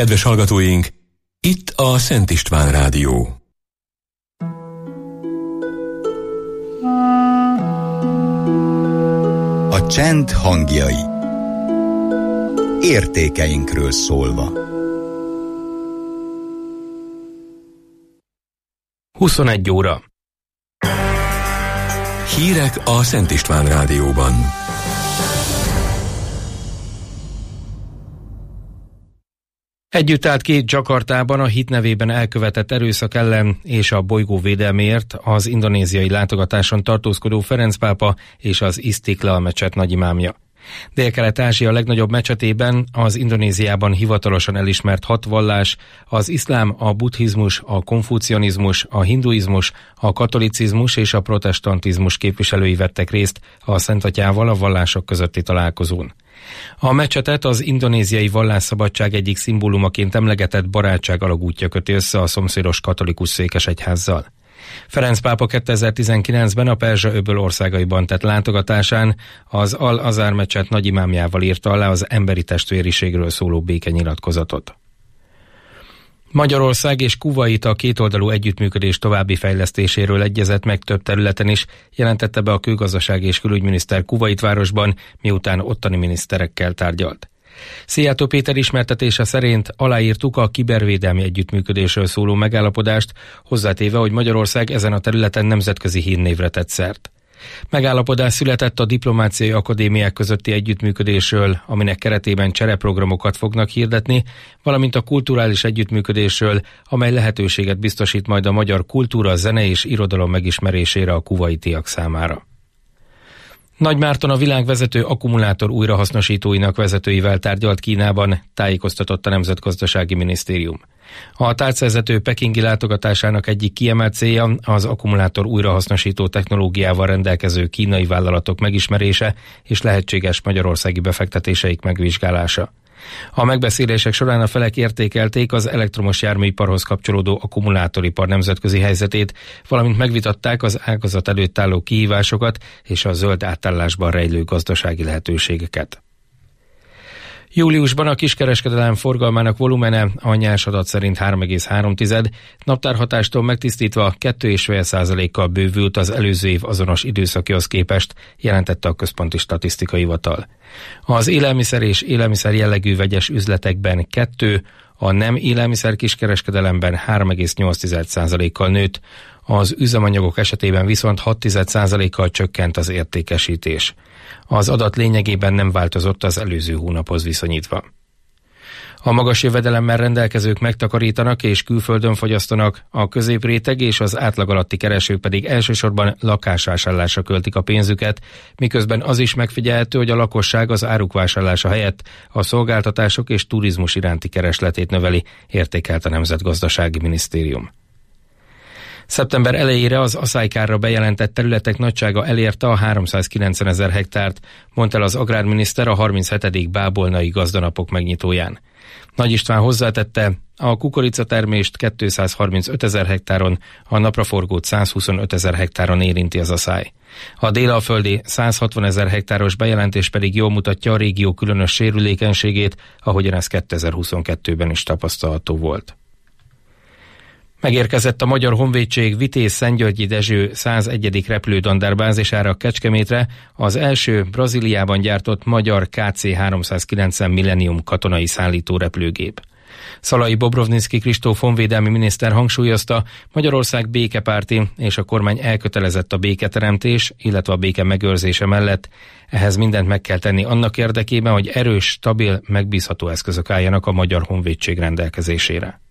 Kedves hallgatóink, itt a Szent István Rádió. A csend hangjai. Értékeinkről szólva. 21 óra. Hírek a Szent István Rádióban. Együtt állt ki Jakartában a hit nevében elkövetett erőszak ellen és a bolygó védelméért az indonéziai látogatáson tartózkodó Ferenc pápa és az Istiklal mecset nagyimámja. Dél-Kelet-Ázsia legnagyobb mecsetében, az Indonéziában hivatalosan elismert 6 vallás, az iszlám, a buddhizmus, a konfucianizmus, a hinduizmus, a katolicizmus és a protestantizmus képviselői vettek részt a Szent Atyával a vallások közötti találkozón. A mecsetet az indonéziai vallásszabadság egyik szimbólumaként emlegetett barátság alagútja köti össze a szomszédos katolikus székesegyházzal. Ferenc pápa 2019-ben a Perzsa-öböl országaiban tett látogatásán az Al-Azhar mecset nagyimámjával írta alá az emberi testvériségről szóló békenyilatkozatot. Magyarország és Kuvait a kétoldalú együttműködés további fejlesztéséről egyezett meg több területen is, jelentette be a külgazdasági és külügyminiszter Kuvaitvárosban, miután ottani miniszterekkel tárgyalt. Szijjártó Péter ismertetése szerint aláírtuk a kibervédelmi együttműködésről szóló megállapodást, hozzátéve, hogy Magyarország ezen a területen nemzetközi hírnévre tett szert. Megállapodás született a diplomáciai akadémiák közötti együttműködésről, aminek keretében csereprogramokat fognak hirdetni, valamint a kulturális együttműködésről, amely lehetőséget biztosít majd a magyar kultúra, zene és irodalom megismerésére a kuvaitiak számára. Nagy Márton a világ vezető akkumulátor újrahasznosítóinak vezetőivel tárgyalt Kínában, tájékoztatott a Nemzetgazdasági Minisztérium. A tárcavezető pekingi látogatásának egyik kiemelt célja az akkumulátor újrahasznosító technológiával rendelkező kínai vállalatok megismerése és lehetséges magyarországi befektetéseik megvizsgálása. A megbeszélések során a felek értékelték az elektromos járműiparhoz kapcsolódó akkumulátoripar nemzetközi helyzetét, valamint megvitatták az ágazat előtt álló kihívásokat és a zöld átállásban rejlő gazdasági lehetőségeket. Júliusban a kiskereskedelem forgalmának volumene a nyers adat szerint 3,3, naptárhatástól megtisztítva 2,5%-kal bővült az előző év azonos időszakihoz képest, jelentette a Központi Statisztikai Hivatal. Az élelmiszer és élelmiszer jellegű vegyes üzletekben 2, a nem élelmiszer kiskereskedelemben 3,8%-kal nőtt, az üzemanyagok esetében viszont 6%-kal csökkent az értékesítés. Az adat lényegében nem változott az előző hónaphoz viszonyítva. A magas jövedelemmel rendelkezők megtakarítanak és külföldön fogyasztanak, a középréteg és az átlag alatti keresők pedig elsősorban lakásvásárlásra költik a pénzüket, miközben az is megfigyelhető, hogy a lakosság az áruk vásárlása helyett a szolgáltatások és turizmus iránti keresletét növeli, értékelt a Nemzetgazdasági Minisztérium. Szeptember elejére az asszálykárra bejelentett területek nagysága elérte a 390 000 hektárt, mondta el az agrárminiszter a 37. bábolnai gazdanapok megnyitóján. Nagy István hozzátette, a kukoricatermést 235 000 hektáron, a napraforgót 125 000 hektáron érinti az asszály. A délalföldi 160 000 hektáros bejelentés pedig jól mutatja a régió különös sérülékenységét, ahogyan ez 2022-ben is tapasztalható volt. Megérkezett a Magyar Honvédség Vitéz-Szentgyörgyi Dezső 101. repülődandárbázisára Kecskemétre az első Brazíliában gyártott magyar KC-390 Millennium katonai szállító repülőgép. Szalai Bobrovnicki Kristóf honvédelmi miniszter hangsúlyozta, Magyarország békepárti és a kormány elkötelezett a béketeremtés, illetve a béke megőrzése mellett. Ehhez mindent meg kell tenni annak érdekében, hogy erős, stabil, megbízható eszközök álljanak a Magyar Honvédség rendelkezésére.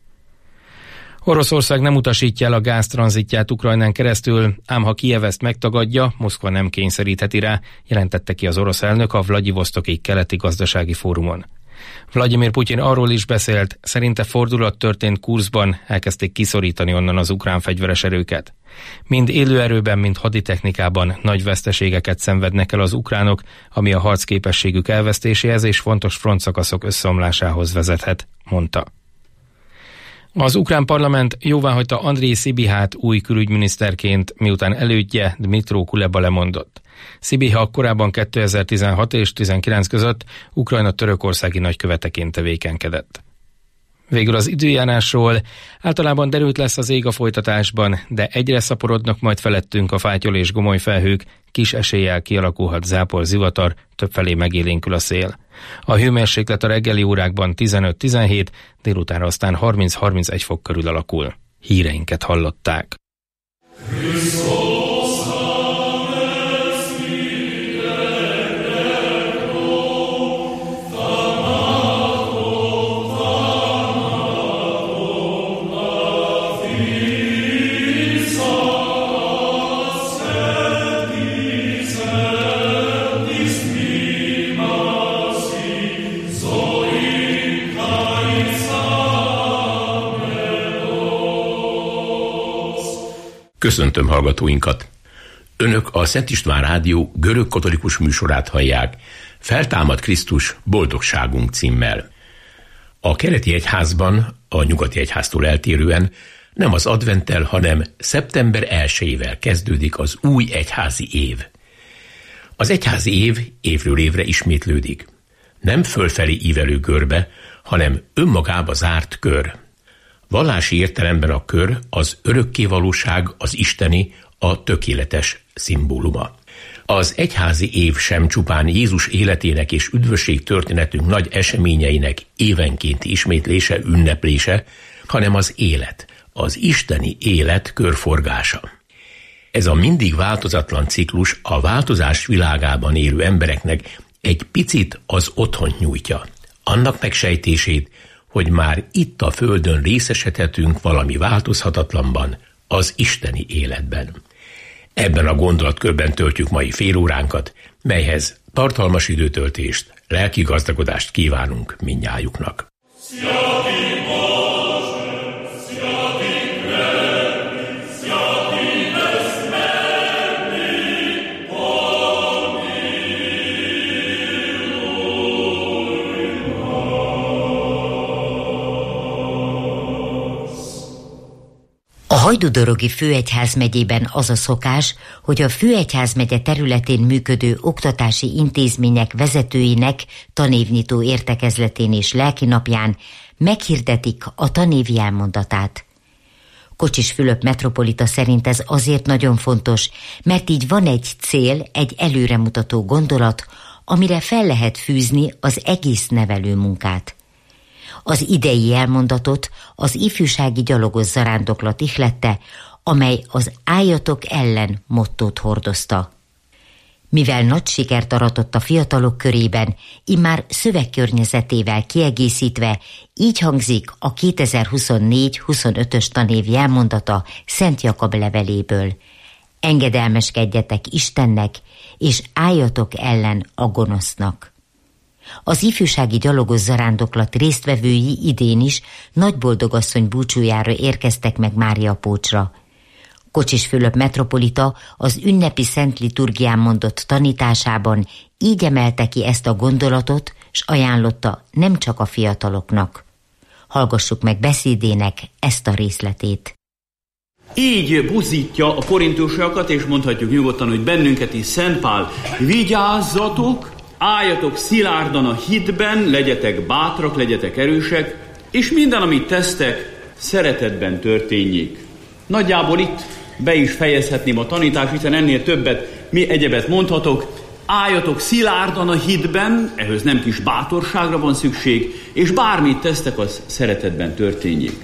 Oroszország nem utasítja el a gáztranzitját Ukrajnán keresztül, ám ha Kijev ezt megtagadja, Moszkva nem kényszerítheti rá, jelentette ki az orosz elnök a Vladivosztoki keleti gazdasági fórumon. Vladimir Putyin arról is beszélt, szerinte fordulat történt Kurszban, elkezdték kiszorítani onnan az ukrán fegyveres erőket. Mind élőerőben, mind haditechnikában nagy veszteségeket szenvednek el az ukránok, ami a harcképességük elvesztéséhez és fontos frontszakaszok összeomlásához vezethet, mondta. Az ukrán parlament jóváhagyta Andrej Szibihát új külügyminiszterként, miután elődje Dmytro Kuleba lemondott. Szibiha korábban 2016 és 2019 között Ukrajna törökországi nagyköveteként tevékenykedett. Végül az időjárásról. Általában derült lesz az ég a folytatásban, de egyre szaporodnak majd felettünk a fátyol és gomoly felhők, kis eséllyel kialakulhat zápor, zivatar, többfelé megélénkül a szél. A hőmérséklet a reggeli órákban 15-17, délutánra aztán 30-31 fok körül alakul. Híreinket hallották. Köszöntöm hallgatóinkat! Önök a Szent István Rádió görög-katolikus műsorát hallják, Feltámad Krisztus, boldogságunk címmel. A keleti egyházban, a nyugati egyháztól eltérően nem az adventtel, hanem szeptember 1-ével kezdődik az új egyházi év. Az egyházi év évről évre ismétlődik. Nem fölfelé ívelő görbe, hanem önmagába zárt kör. Vallási értelemben a kör az örökkévalóság, az isteni, a tökéletes szimbóluma. Az egyházi év sem csupán Jézus életének és üdvösség történetünk nagy eseményeinek évenkénti ismétlése, ünneplése, hanem az élet, az isteni élet körforgása. Ez a mindig változatlan ciklus a változás világában élő embereknek egy picit az otthont nyújtja, annak megsejtését, hogy már itt a földön részesedhetünk valami változhatatlanban, az isteni életben. Ebben a gondolatkörben töltjük mai félóránkat, melyhez tartalmas időtöltést, lelki gazdagodást kívánunk mindnyájuknak. A Hajdúdorogi főegyházmegyében az a szokás, hogy a főegyházmegye területén működő oktatási intézmények vezetőinek tanévnyitó értekezletén és lelkinapján meghirdetik a tanév jelmondatát. Kocsis Fülöp metropolita szerint ez azért nagyon fontos, mert így van egy cél, egy előremutató gondolat, amire fel lehet fűzni az egész nevelő munkát. Az idei elmondatot az ifjúsági gyalogos zarándoklat ihlette, amely az álljatok ellen mottót hordozta. Mivel nagy sikert aratott a fiatalok körében, immár szövegkörnyezetével kiegészítve, így hangzik a 2024-25-ös tanév jelmondata Szent Jakab leveléből. Engedelmeskedjetek Istennek, és álljatok ellen a gonosznak. Az ifjúsági gyalogos zarándoklat résztvevői idén is Nagyboldogasszony búcsújára érkeztek meg Máriapócsra. Kocsis Fülöp metropolita az ünnepi szent liturgián mondott tanításában így emelte ki ezt a gondolatot, s ajánlotta nem csak a fiataloknak. Hallgassuk meg beszédének ezt a részletét. Így buzdítja a korintusiakat, és mondhatjuk nyugodtan, hogy bennünket is Szent Pál: vigyázzatok, álljatok szilárdan a hitben, legyetek bátrak, legyetek erősek, és minden, amit tesztek, szeretetben történjék. Nagyjából itt be is fejezhetném a tanítást, hiszen ennél többet, mi egyebet mondhatok. Álljatok szilárdan a hitben, ehhez nem kis bátorságra van szükség, és bármit tesztek, az szeretetben történjék.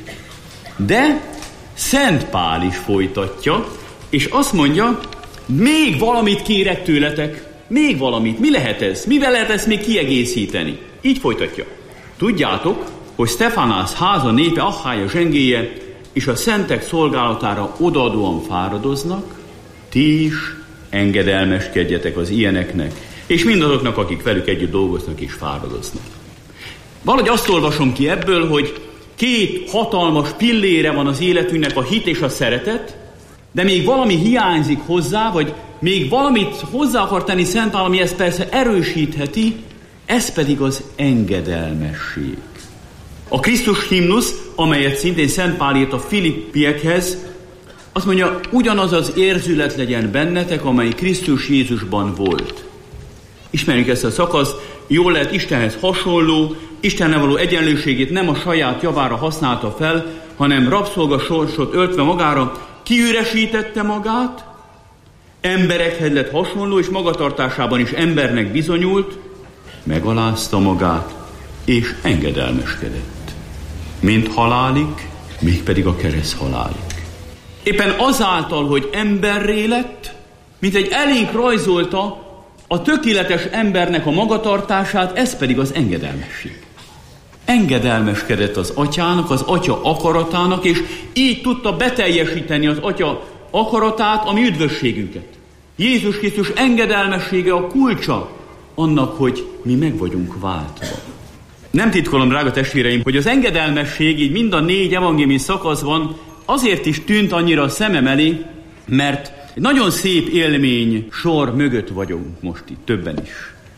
De Szent Pál is folytatja, és azt mondja, még valamit kérek tőletek. Még valamit. Mi lehet ez? Mivel lehet ezt még kiegészíteni? Így folytatja. Tudjátok, hogy Sztefanász háza népe Achája zsengéje és a szentek szolgálatára odaadóan fáradoznak, ti is engedelmeskedjetek az ilyeneknek, és mindazoknak, akik velük együtt dolgoznak és fáradoznak. Valahogy azt olvasom ki ebből, hogy két hatalmas pillére van az életünknek, a hit és a szeretet, de még valami hiányzik hozzá, vagy még valamit hozzá akar tenni Szent Pál, ami ezt persze erősítheti, ez pedig az engedelmesség. A Krisztus himnusz, amelyet szintén Szent Pál írt a filippiekhez, azt mondja, ugyanaz az érzület legyen bennetek, amely Krisztus Jézusban volt. Ismerjük ezt a szakaszt, jól lehet Istenhez hasonló, Istennel való egyenlőségét nem a saját javára használta fel, hanem rabszolga sorsot öltve magára, kiüresítette magát, emberekhez lett hasonló, és magatartásában is embernek bizonyult, megalázta magát, és engedelmeskedett. Mint halálig, mégpedig a kereszt halálig. Éppen azáltal, hogy emberré lett, mint egy elénk rajzolta a tökéletes embernek a magatartását, ez pedig az engedelmesség. Engedelmeskedett az atyának, az atya akaratának, és így tudta beteljesíteni az atya akaratát, ami üdvösségünket. Jézus Krisztus engedelmessége a kulcsa annak, hogy mi meg vagyunk váltva. Nem titkolom, drága testvéreim, hogy az engedelmesség így mind a 4 evangéliumi szakaszban azért is tűnt annyira a szemem elé, mert egy nagyon szép élmény sor mögött vagyunk most itt, többen is.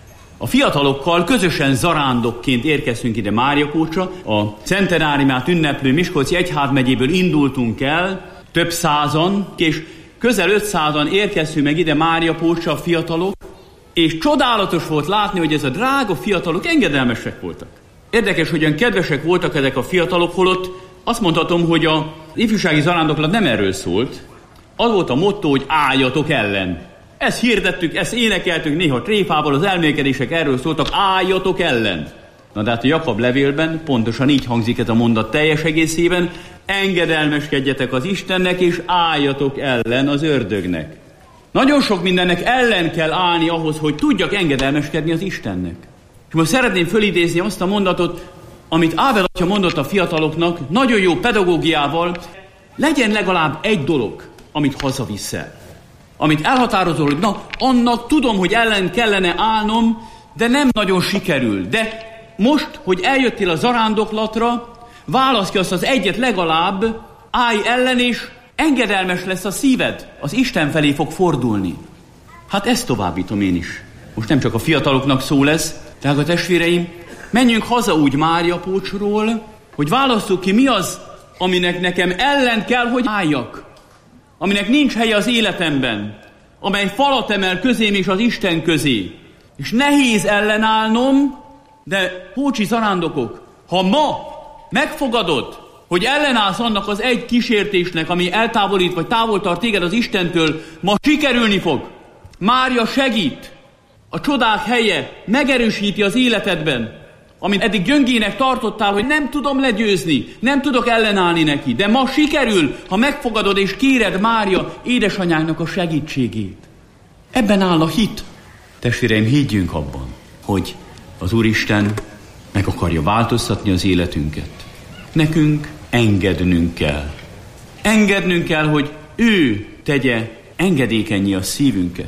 A fiatalokkal közösen zarándokként érkeztünk ide Máriapócsra, a centenáriumát ünneplő Miskolci Egyházmegyéből indultunk el, több százan, és közel 500-an érkeztünk meg ide Máriapócsra a fiatalok, és csodálatos volt látni, hogy ez a drága fiatalok engedelmesek voltak. Érdekes, hogy olyan kedvesek voltak ezek a fiatalok, holott azt mondhatom, hogy az ifjúsági zarándoklat nem erről szólt. Az volt a motto, hogy álljatok ellen. Ezt hirdettük, ezt énekeltük néha tréfával, az elmélkedések erről szóltak, álljatok ellen. Na de hát a Jakab levélben pontosan így hangzik ez a mondat teljes egészében, engedelmeskedjetek az Istennek, és álljatok ellen az ördögnek. Nagyon sok mindennek ellen kell állni ahhoz, hogy tudjak engedelmeskedni az Istennek. És most szeretném fölidézni azt a mondatot, amit Ável atya mondott a fiataloknak, nagyon jó pedagógiával, legyen legalább egy dolog, amit hazaviszel. Amit elhatározol, hogy na, annak tudom, hogy ellen kellene állnom, de nem nagyon sikerül. De most, hogy eljöttél a zarándoklatra, válaszd ki azt az egyet legalább, állj ellen, és engedelmes lesz a szíved, az Isten felé fog fordulni. Hát ezt továbbítom én is. Most nem csak a fiataloknak szó lesz, drága testvéreim, menjünk haza úgy Máriapócsról, hogy válasszuk ki, mi az, aminek nekem ellen kell, hogy álljak. Aminek nincs helye az életemben, amely falat emel közém és az Isten közé. És nehéz ellenállnom, de pócsi zarándokok, ha ma megfogadod, hogy ellenállsz annak az egy kísértésnek, ami eltávolít vagy távol tart téged az Istentől, ma sikerülni fog. Mária segít, a csodák helye megerősíti az életedben, amit eddig gyöngének tartottál, hogy nem tudom legyőzni, nem tudok ellenállni neki, de ma sikerül, ha megfogadod és kéred Mária édesanyának a segítségét. Ebben áll a hit. Testvéreim, higgyünk abban, hogy az Úristen meg akarja változtatni az életünket. Nekünk engednünk kell. Engednünk kell, hogy ő tegye engedékennyé a szívünket.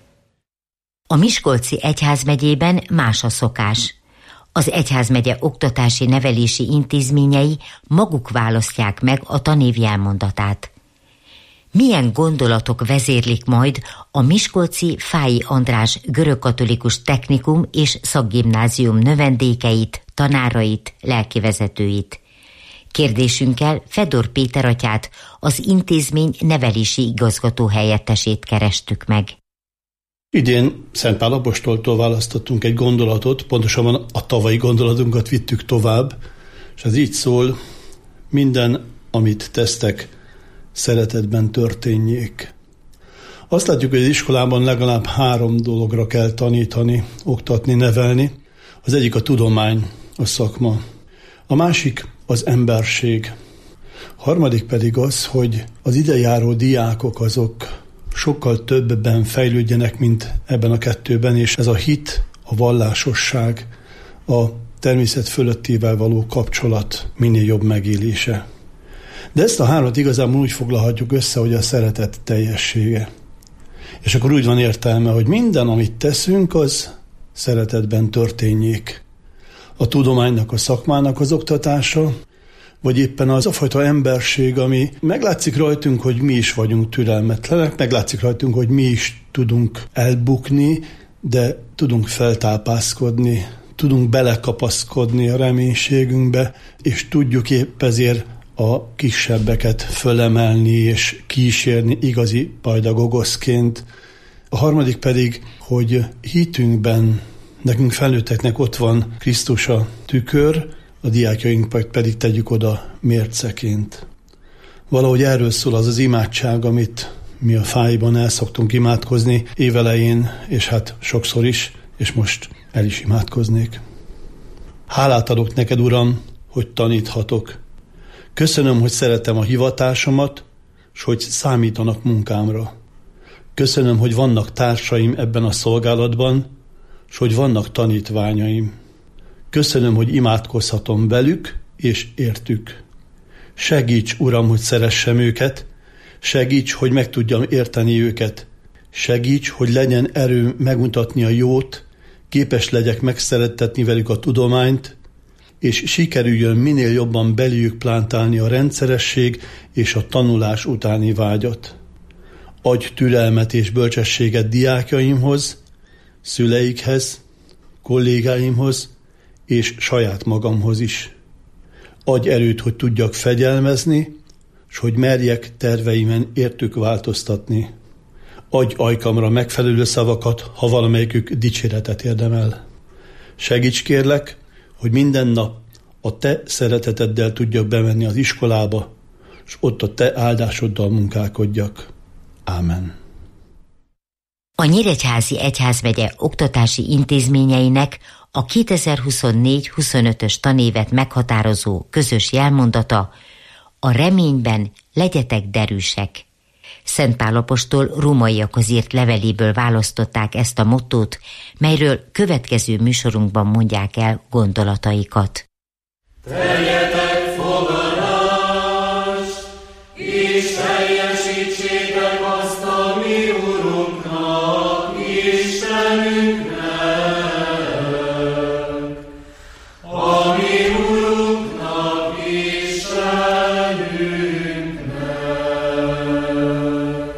A Miskolci Egyházmegyében más a szokás. Az egyházmegye oktatási nevelési intézményei maguk választják meg a tanév jelmondatát. Milyen gondolatok vezérlik majd a Miskolci Fáy András görögkatolikus technikum és szakgimnázium növendékeit, tanárait, lelkivezetőit? Kérdésünkkel Fedor Péter atyát, az intézmény nevelési igazgató helyettesét kerestük meg. Idén Szent Pál apostoltól választottunk egy gondolatot, pontosabban a tavalyi gondolatunkat vittük tovább, és ez így szól: minden, amit tesztek, szeretetben történjék. Azt látjuk, hogy az iskolában legalább 3 dologra kell tanítani, oktatni, nevelni. Az egyik a tudomány, a szakma. A másik az emberség. A harmadik pedig az, hogy az idejáró diákok azok sokkal többben fejlődjenek, mint ebben a 2-ben, és ez a hit, a vallásosság, a természet fölöttével való kapcsolat minél jobb megélése. De ezt a 3 igazából úgy foglalhatjuk össze, hogy a szeretet teljessége. És akkor úgy van értelme, hogy minden, amit teszünk, az szeretetben történjék. A tudománynak, a szakmának az oktatása, vagy éppen az a fajta emberség, ami meglátszik rajtunk, hogy mi is vagyunk türelmetlenek, meglátszik rajtunk, hogy mi is tudunk elbukni, de tudunk feltápászkodni, tudunk belekapaszkodni a reménységünkbe, és tudjuk épp ezért a kisebbeket fölemelni és kísérni igazi pajdagogoszként. A harmadik pedig, hogy hitünkben Nekünk felnőtteknek ott van Krisztus a tükör, a diákjaink pedig tegyük oda mérceként. Valahogy erről szól az az imádság, amit mi a Fájban el szoktunk imádkozni évelején, és hát sokszor is, és most el is imádkoznék. Hálát adok neked, Uram, hogy taníthatok. Köszönöm, hogy szeretem a hivatásomat, s hogy számítanak munkámra. Köszönöm, hogy vannak társaim ebben a szolgálatban, s hogy vannak tanítványaim. Köszönöm, hogy imádkozhatom velük és értük. Segíts, Uram, hogy szeressem őket, segíts, hogy meg tudjam érteni őket, segíts, hogy legyen erő megmutatni a jót, képes legyek megszerettetni velük a tudományt, és sikerüljön minél jobban beléjük plántálni a rendszeresség és a tanulás utáni vágyat. Adj türelmet és bölcsességet diákjaimhoz, szüleikhez, kollégáimhoz és saját magamhoz is. Adj erőt, hogy tudjak fegyelmezni, s hogy merjek terveimen értük változtatni. Adj ajkamra megfelelő szavakat, ha valamelyikük dicséretet érdemel. Segíts kérlek, hogy minden nap a te szereteteddel tudjak bemenni az iskolába, s ott a te áldásoddal munkálkodjak. Ámen. A Nyíregyházi Egyházmegye oktatási intézményeinek a 2024-25-ös tanévet meghatározó közös jelmondata: a reményben legyetek derűsek. Szent Pál apostol rómaiakhoz írt leveléből választották ezt a mottót, melyről következő műsorunkban mondják el gondolataikat. Tegyetek fogadást, és teljesítsétek azt, a mi Urunknak, Istenünknek. A mi Urunknak, Istenünknek.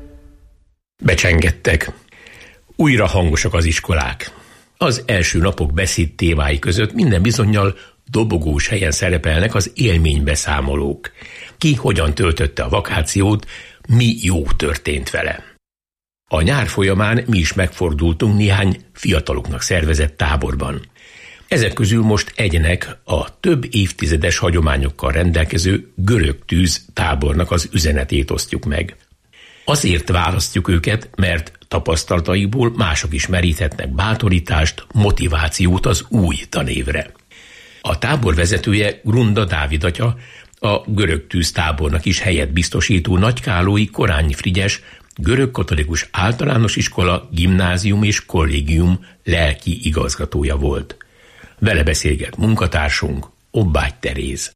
Becsengettek. Újra hangosak az iskolák. Az első napok beszéd témái között minden bizonnyal dobogós helyen szerepelnek az élménybeszámolók. Ki hogyan töltötte a vakációt, mi jó történt vele. A nyár folyamán mi is megfordultunk néhány fiataloknak szervezett táborban. Ezek közül most egynek a több évtizedes hagyományokkal rendelkező Görög Tűz tábornak az üzenetét osztjuk meg. Azért választjuk őket, mert tapasztalataikból mások is meríthetnek bátorítást, motivációt az új tanévre. A tábor vezetője, Grunda Dávid atya, a Görög Tűz tábornak is helyet biztosító Nagykálói Korányi Frigyes görögkatolikus általános iskola, gimnázium és kollégium lelki igazgatója volt. Vele beszélget munkatársunk, Obbágy Teréz.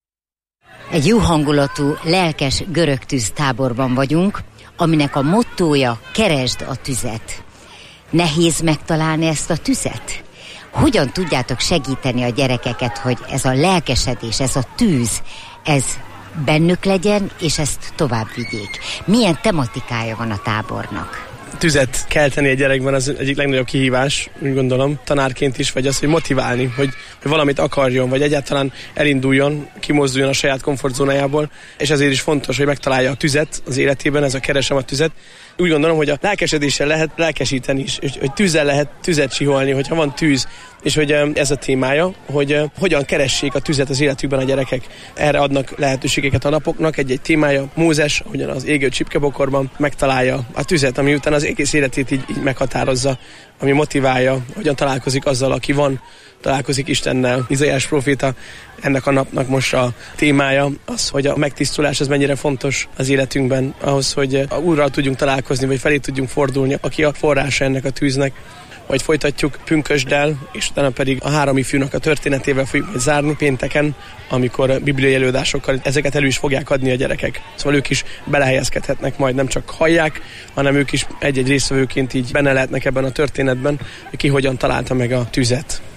Egy jó hangulatú, lelkes Görög Tűz táborban vagyunk, aminek a mottója: keresd a tüzet. Nehéz megtalálni ezt a tüzet? Hogyan tudjátok segíteni a gyerekeket, hogy ez a lelkesedés, ez a tűz, ez bennük legyen, és ezt tovább vigyék? Milyen tematikája van a tábornak? Tüzet kelteni a gyerekben az egyik legnagyobb kihívás, úgy gondolom, tanárként is, vagy az, hogy motiválni, hogy valamit akarjon, vagy egyáltalán elinduljon, kimozduljon a saját komfortzónájából, és ezért is fontos, hogy megtalálja a tüzet az életében, ez a keresem a tüzet. Úgy gondolom, hogy a lelkesedéssel lehet lelkesíteni is, hogy tűzzel lehet tüzet csiholni, hogyha van tűz, és hogy ez a témája, hogy hogyan keressék a tüzet az életükben a gyerekek. Erre adnak lehetőségeket a napoknak, egy témája. Mózes, ahogyan az égő csipkebokorban megtalálja a tüzet, ami után az egész életét így meghatározza, ami motiválja, hogyan találkozik azzal, aki van, találkozik Istennel. Izaiás próféta, ennek a napnak most a témája az, hogy a megtisztulás az mennyire fontos az életünkben, ahhoz, hogy a Úrral tudjunk találkozni, vagy felé tudjunk fordulni, aki a forrása ennek a tűznek. Vagy folytatjuk pünkösddel, és utána pedig a 3 ifjúnak a történetével fogjuk majd zárni pénteken, amikor bibliai előadásokkal ezeket elő is fogják adni a gyerekek. Szóval ők is belehelyezkedhetnek, majd nem csak hallják, hanem ők is egy-egy résztvevőként így benne lehetnek ebben a történetben, hogy ki hogyan találta meg a tüzet.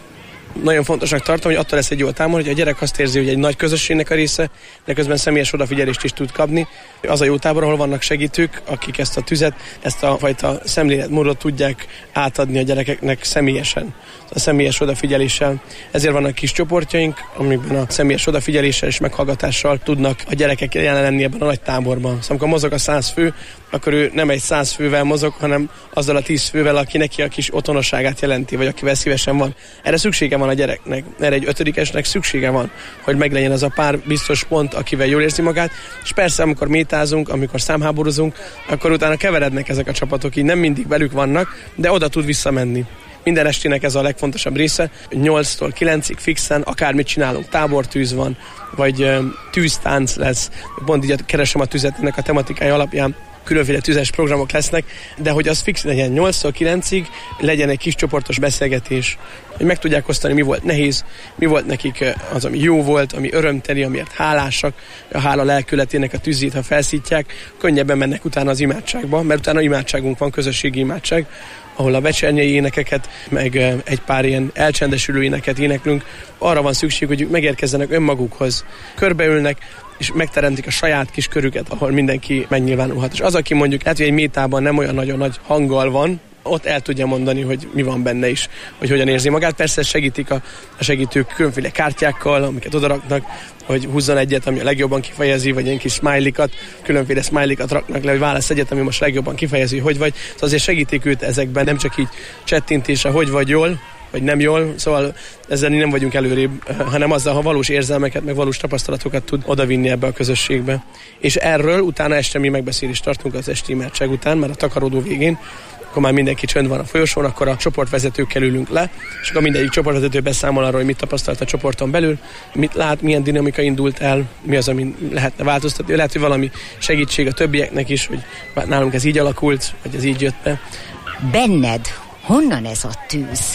Nagyon fontosnak tartom, hogy attól lesz egy jó tábor, hogy a gyerek azt érzi, hogy egy nagy közösségnek a része, de közben személyes odafigyelést is tud kapni. Az a jó tábor, ahol vannak segítők, akik ezt a tüzet, ezt a fajta szemléletmódot tudják átadni a gyerekeknek személyesen, a személyes odafigyeléssel. Ezért vannak kis csoportjaink, amikben a személyes odafigyeléssel és meghallgatással tudnak a gyerekek jelen lenni ebben a nagy táborban. Szóval amikor mozog a 100 fő, akkor ő nem egy 100 fővel mozog, hanem azzal a 10 fővel, aki neki a kis otthonosságát jelenti, vagy akivel szívesen van. Erre szüksége van a gyereknek, erre egy 5-esnek szüksége van, hogy meglegyen az a pár biztos pont, akivel jól érzi magát, és persze, amikor métázunk, amikor számháborúzunk, akkor utána keverednek ezek a csapatok, így nem mindig velük vannak, de oda tud visszamenni. Minden estének ez a legfontosabb része, 8-tól 9-ig fixen, akármit csinálunk, tábortűz van, vagy tűztánc lesz, pont így keresem a tüzet ennek a tematikája alapján, különféle tüzes programok lesznek, de hogy az fix legyen 8-tól 9-ig, legyen egy kis csoportos beszélgetés, hogy meg tudják osztani, mi volt nehéz, mi volt nekik az, ami jó volt, ami örömteli, amiért hálásak, a hála lelkületének a tűzét, ha felszítják, könnyebben mennek utána az imádságba, mert utána imádságunk van, közösségi imádság, ahol a vecsernyei énekeket, meg egy pár ilyen elcsendesülő éneket éneklünk. Arra van szükség, hogy ők megérkezzenek önmagukhoz. Körbeülnek, és megteremtik a saját kis körüket, ahol mindenki megnyilvánulhat. És az, aki mondjuk lehet, hogy egy métában nem olyan nagyon nagy hanggal van, ott el tudja mondani, hogy mi van benne is, hogy hogyan érzi magát. Persze segítik a segítők különféle kártyákkal, amiket odaraknak, hogy húzzon egyet, ami a legjobban kifejezi, vagy ilyen kis smiley-kat, különféle smiley-kat raknak le, hogy válasz egyet, ami most legjobban kifejezi, hogy vagy. Szóval azért segítik őt ezekben, nem csak így csettintése, hogy vagy jól, vagy nem jól, szóval ezzel nem vagyunk előrébb, hanem azzal, ha valós érzelmeket, meg valós tapasztalatokat tud odavinni ebbe a közösségbe. És erről utána este mi megbeszélést tartunk az esti imádság után, mert a takarodó végén, akkor már mindenki csönd van a folyosón, akkor a csoportvezetőkkel ülünk le, és akkor mindegyik csoportvezető beszámol arról, hogy mit tapasztalt a csoporton belül, mit lát, milyen dinamika indult el, mi az, ami lehetne változtatni. Lehet, hogy valami segítség a többieknek is, hogy nálunk ez így alakult, vagy ez így jött be. Benned honnan ez a tűz?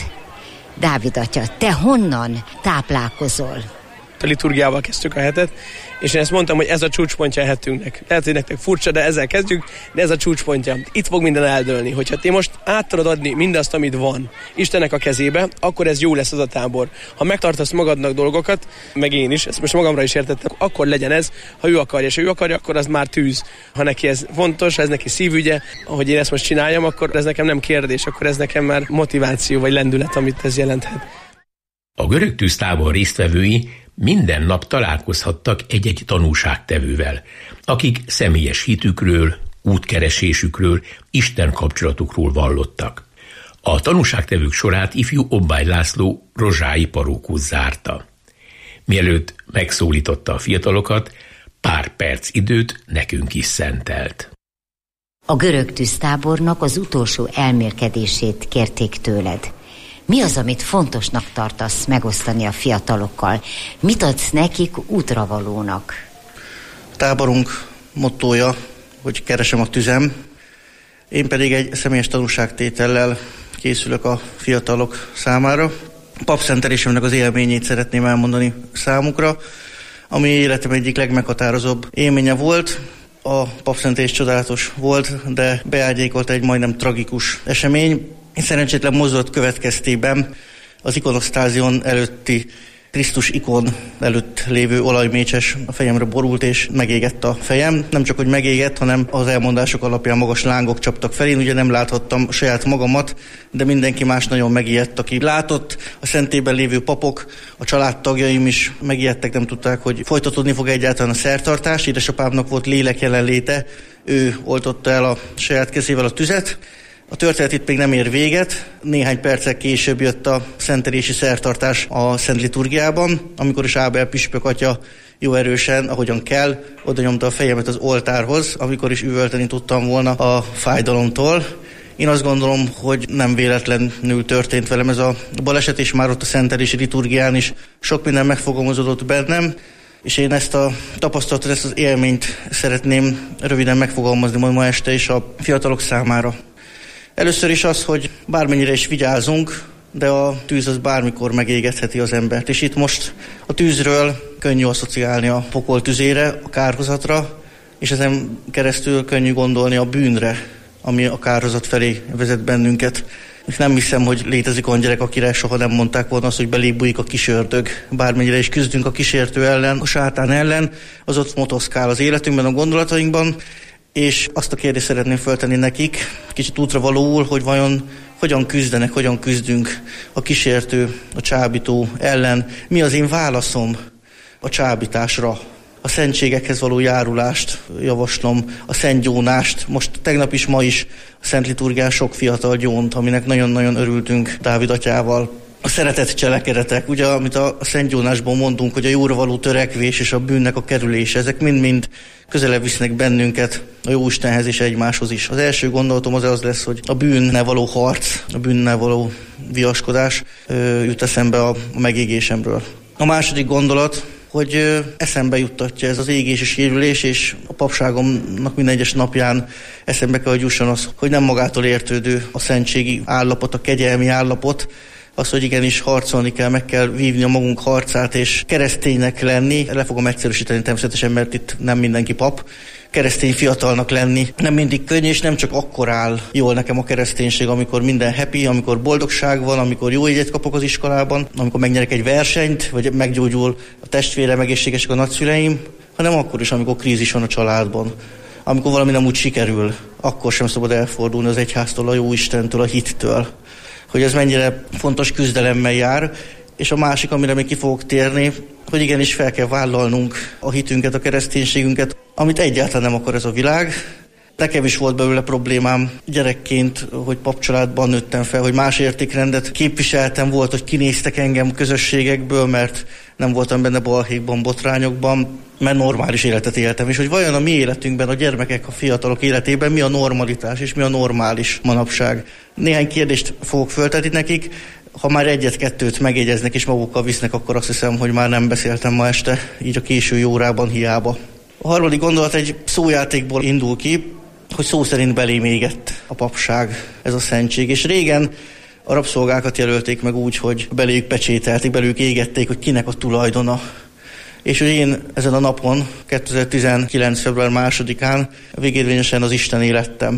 Dávid atya, te honnan táplálkozol? A liturgiával kezdtük a hetet, és én ezt mondtam, hogy ez a csúcspontja a hetünknek. Lehet, hogy nektek furcsa, de ezzel kezdjük, de ez a csúcspontja. Itt fog minden eldőlni, hogyha te most át tudod adni mindazt, amit van Istennek a kezébe, akkor ez jó lesz az a tábor. Ha megtartasz magadnak dolgokat, meg én is, ezt most magamra is értettem, akkor legyen ez, ha ő akarja, és ő akarja, akkor az már tűz. Ha neki ez fontos, ha ez neki szívügye, ahogy én ezt most csináljam, akkor ez nekem nem kérdés, akkor ez nekem már motiváció vagy lendület, amit ez jelenthet. A görög tűztábor résztvevői minden nap találkozhattak egy-egy tanúságtevővel, akik személyes hitükről, útkeresésükről, Isten kapcsolatukról vallottak. A tanúságtevők sorát ifjú Obbály László rozsái parókus zárta. Mielőtt megszólította a fiatalokat, pár perc időt nekünk is szentelt. A görög tűztábornak az utolsó elmélkedését kérték tőled. Mi az, amit fontosnak tartasz megosztani a fiatalokkal? Mit adsz nekik útravalónak? A táborunk mottója, hogy keresem a tüzem. Én pedig egy személyes tanúságtétellel készülök a fiatalok számára. A papszentelésemnek az élményét szeretném elmondani számukra, ami életem egyik legmeghatározóbb élménye volt. A papszentelés csodálatos volt, de beágyékolt egy majdnem tragikus esemény. Szerencsétlen mozdulat következtében az ikonosztázion előtti Krisztus ikon előtt lévő olajmécses a fejemre borult és megégett a fejem. Nem csak, hogy megégett, hanem az elmondások alapján magas lángok csaptak fel. Én ugye nem láthattam saját magamat, de mindenki más nagyon megijedt, aki látott. A szentében lévő papok, a családtagjaim is megijedtek, nem tudták, hogy folytatódni fog egyáltalán a szertartás. Édesapámnak volt lélek jelenléte, ő oltotta el a saját kezével a tüzet. A történet itt még nem ér véget. Néhány perccel később jött a szentelési szertartás a Szent Liturgiában, amikor is Ábel püspök atya jó erősen, ahogyan kell, oda nyomta a fejemet az oltárhoz, amikor is üvölteni tudtam volna a fájdalomtól. Én azt gondolom, hogy nem véletlenül történt velem ez a baleset, és már ott a szentelési liturgián is sok minden megfogalmazódott bennem, és én ezt a tapasztalatot, ezt az élményt szeretném röviden megfogalmazni majd ma este is a fiatalok számára. Először is az, hogy bármennyire is vigyázunk, de a tűz az bármikor megégetheti az embert. És itt most a tűzről könnyű asszociálni a pokol tüzére, a kárhozatra, és ezen keresztül könnyű gondolni a bűnre, ami a kárhozat felé vezet bennünket. Nem hiszem, hogy létezik olyan gyerek, akire soha nem mondták volna azt, hogy belé bújik a kis ördög. Bármennyire is küzdünk a kísértő ellen, a sátán ellen, az ott motoszkál az életünkben, a gondolatainkban, és azt a kérdést szeretném föltenni nekik, kicsit útravalóul, hogy vajon hogyan küzdenek, hogyan küzdünk a kísértő, a csábító ellen. Mi az én válaszom a csábításra? A szentségekhez való járulást javaslom, a szentgyónást. Most tegnap is, ma is a Szent Liturgián sok fiatal gyónt, aminek nagyon-nagyon örültünk Dávid atyával. A szeretet cselekedetek, ugye, amit a szentgyónásban mondunk, hogy a jóra való törekvés és a bűnnek a kerülése, ezek mind-mind közelebb visznek bennünket a Jóistenhez és egymáshoz is. Az első gondolatom az lesz, hogy a bűnnel való harc, a bűnnel való viaskodás jut eszembe a megégésemről. A második gondolat, hogy eszembe juttatja ez az égés és sérülés, és a papságomnak minden egyes napján eszembe kell, hogy jusson az, hogy nem magától értődő a szentségi állapot, a kegyelmi állapot, az, hogy igenis harcolni kell, meg kell vívni a magunk harcát, és kereszténynek lenni, le fogom egyszerűsíteni természetesen, mert itt nem mindenki pap, keresztény fiatalnak lenni nem mindig könnyű, és nem csak akkor áll jól nekem a kereszténység, amikor minden happy, amikor boldogság van, amikor jó jegyet kapok az iskolában, amikor megnyerek egy versenyt, vagy meggyógyul a testvérem, egészségesek a nagyszüleim, hanem akkor is, amikor krízis van a családban. Amikor valami nem úgy sikerül, akkor sem szabad elfordulni az egyháztól, a Jóistentől, a hittől. Hogy ez mennyire fontos küzdelemmel jár, és a másik, amire még ki fogok térni, hogy igenis fel kell vállalnunk a hitünket, a kereszténységünket, amit egyáltalán nem akar ez a világ. Nekem is volt belőle problémám gyerekként, hogy papcsaládban nőttem fel, hogy más értékrendet képviseltem, volt, hogy kinéztek engem közösségekből, mert nem voltam benne balhékban, botrányokban, mert normális életet éltem. És hogy vajon a mi életünkben, a gyermekek, a fiatalok életében mi a normalitás és mi a normális manapság. Néhány kérdést fogok föltenni nekik, ha már egyet-kettőt megjegyeznek és magukkal visznek, akkor azt hiszem, hogy már nem beszéltem ma este, így a késői órában hiába. A harmadik gondolat egy szójátékból indul ki, hogy szó szerint belém égett a papság, ez a szentség. És régen a rabszolgákat jelölték meg úgy, hogy beléjük pecsételték, belőlük égették, hogy kinek a tulajdona. És hogy én ezen a napon, 2019. február 2-án végérvényesen az Istené lettem.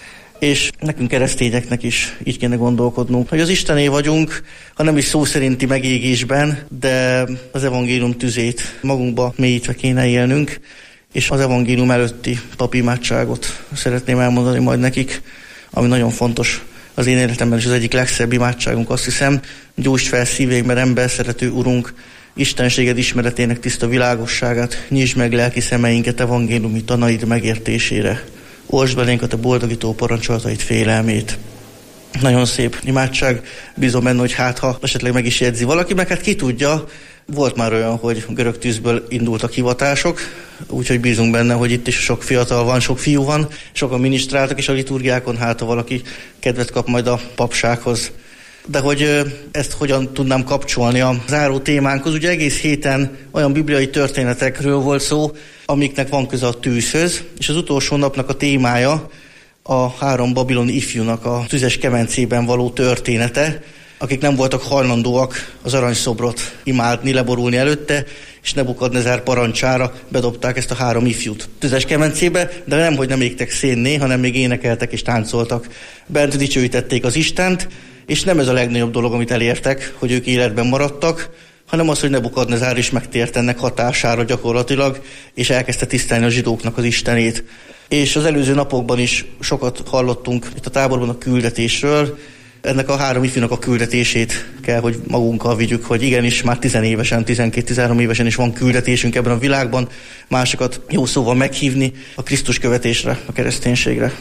És nekünk keresztényeknek is így kéne gondolkodnunk, hogy az Istené vagyunk, ha nem is szó szerinti megégésben, de az evangélium tüzét magunkba mélyítve kéne élnünk, és az evangélium előtti papi imádságot szeretném elmondani majd nekik, ami nagyon fontos az én életemben is az egyik legszebb imádságunk, azt hiszem, gyújtsd fel szíveinkben, ember szerető Urunk, Istenséged ismeretének tiszta világosságát, nyisd meg lelki szemeinket evangéliumi tanaid megértésére. Olvasd belénk a te boldogító parancsolatait, félelmét. Nagyon szép imádság, bízom benne, hogy ha esetleg meg is jegyzi valaki, meg hát ki tudja, volt már olyan, hogy görög tűzből indultak hivatások, úgyhogy bízunk benne, hogy itt is sok fiatal van, sok fiú van, sokan minisztráltak is a liturgiákon, ha valaki kedvet kap majd a papsághoz. De hogy ezt hogyan tudnám kapcsolni a záró témánkhoz, ugye egész héten olyan bibliai történetekről volt szó, amiknek van köze a tűzhöz, és az utolsó napnak a témája a 3 babiloni ifjúnak a tüzes kemencében való története, akik nem voltak hajlandóak az aranyszobrot imádni, leborulni előtte, és Nebukadnezár parancsára bedobták ezt a 3 ifjút tüzes kemencébe, de nem, hogy nem égtek szénné, hanem még énekeltek és táncoltak. Bent dicsőítették az Istent, és nem ez a legnagyobb dolog, amit elértek, hogy ők életben maradtak, hanem az, hogy Nebukadnezár is megtért ennek hatására gyakorlatilag, és elkezdte tisztelni a zsidóknak az Istenét. És az előző napokban is sokat hallottunk itt a táborban a küldetésről. Ennek a 3 ifjúnak a küldetését kell, hogy magunkkal vigyük, hogy igenis már 10 évesen, 12-13 évesen is van küldetésünk ebben a világban, másokat jó szóval meghívni a Krisztus követésre, a kereszténységre.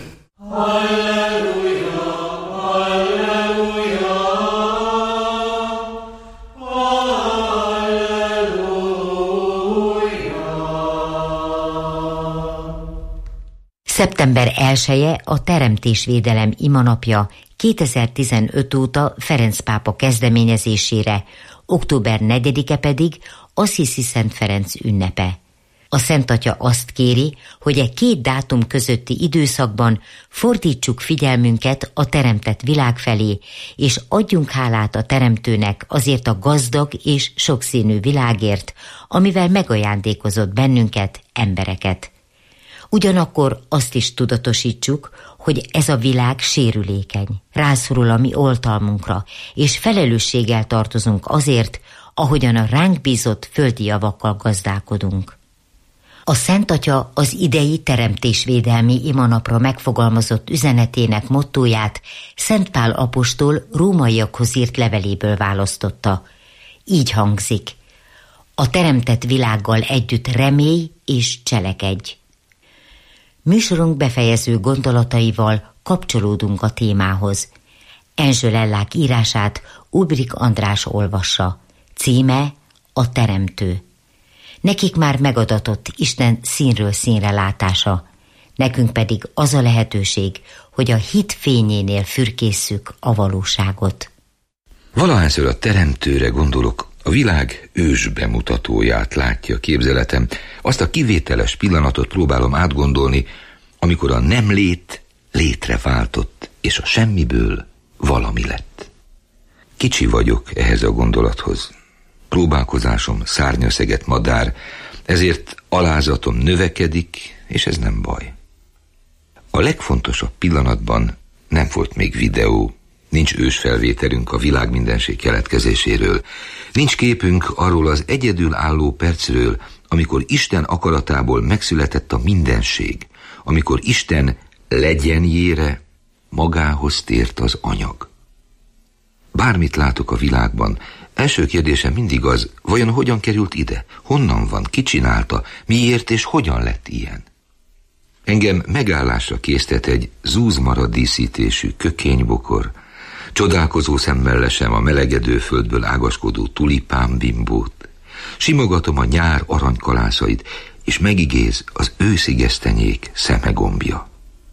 Szeptember 1-e a Teremtésvédelem imanapja 2015 óta Ferenc pápa kezdeményezésére, október 4-e pedig Assisi Szent Ferenc ünnepe. A Szent Atya azt kéri, hogy e 2 dátum közötti időszakban fordítsuk figyelmünket a teremtett világ felé, és adjunk hálát a Teremtőnek azért a gazdag és sokszínű világért, amivel megajándékozott bennünket, embereket. Ugyanakkor azt is tudatosítsuk, hogy ez a világ sérülékeny, rászorul a mi oltalmunkra, és felelősséggel tartozunk azért, ahogyan a ránk bízott földi javakkal gazdálkodunk. A Szent Atya az idei teremtésvédelmi imanapra megfogalmazott üzenetének mottóját Szent Pál apostol rómaiakhoz írt leveléből választotta. Így hangzik: a teremtett világgal együtt remélj és cselekedj. Műsorunk befejező gondolataival kapcsolódunk a témához. Enzsölellák írását Ulbrich András olvassa. Címe a Teremtő. Nekik már megadatott Isten színről színre látása, nekünk pedig az a lehetőség, hogy a hit fényénél fürkésszük a valóságot. Valahányszor a Teremtőre gondolok, a világ ős bemutatóját látja képzeletem. Azt a kivételes pillanatot próbálom átgondolni, amikor a nem lét létre váltott, és a semmiből valami lett. Kicsi vagyok ehhez a gondolathoz. Próbálkozásom szárnyaszeget madár, ezért alázatom növekedik, és ez nem baj. A legfontosabb pillanatban nem volt még videó, nincs ősfelvételünk a világ mindenség keletkezéséről, nincs képünk arról az egyedülálló percről, amikor Isten akaratából megszületett a mindenség, amikor Isten legyenjére magához tért az anyag. Bármit látok a világban, első kérdésem mindig az, vajon hogyan került ide? Honnan van? Ki csinálta? Miért és hogyan lett ilyen? Engem megállásra késztet egy zúzmara díszítésű kökénybokor, csodálkozó szemmel lesem a melegedő földből ágaskodó tulipán bimbót, simogatom a nyár aranykalászait, és megigéz az őszi gesztenyék szemegombja.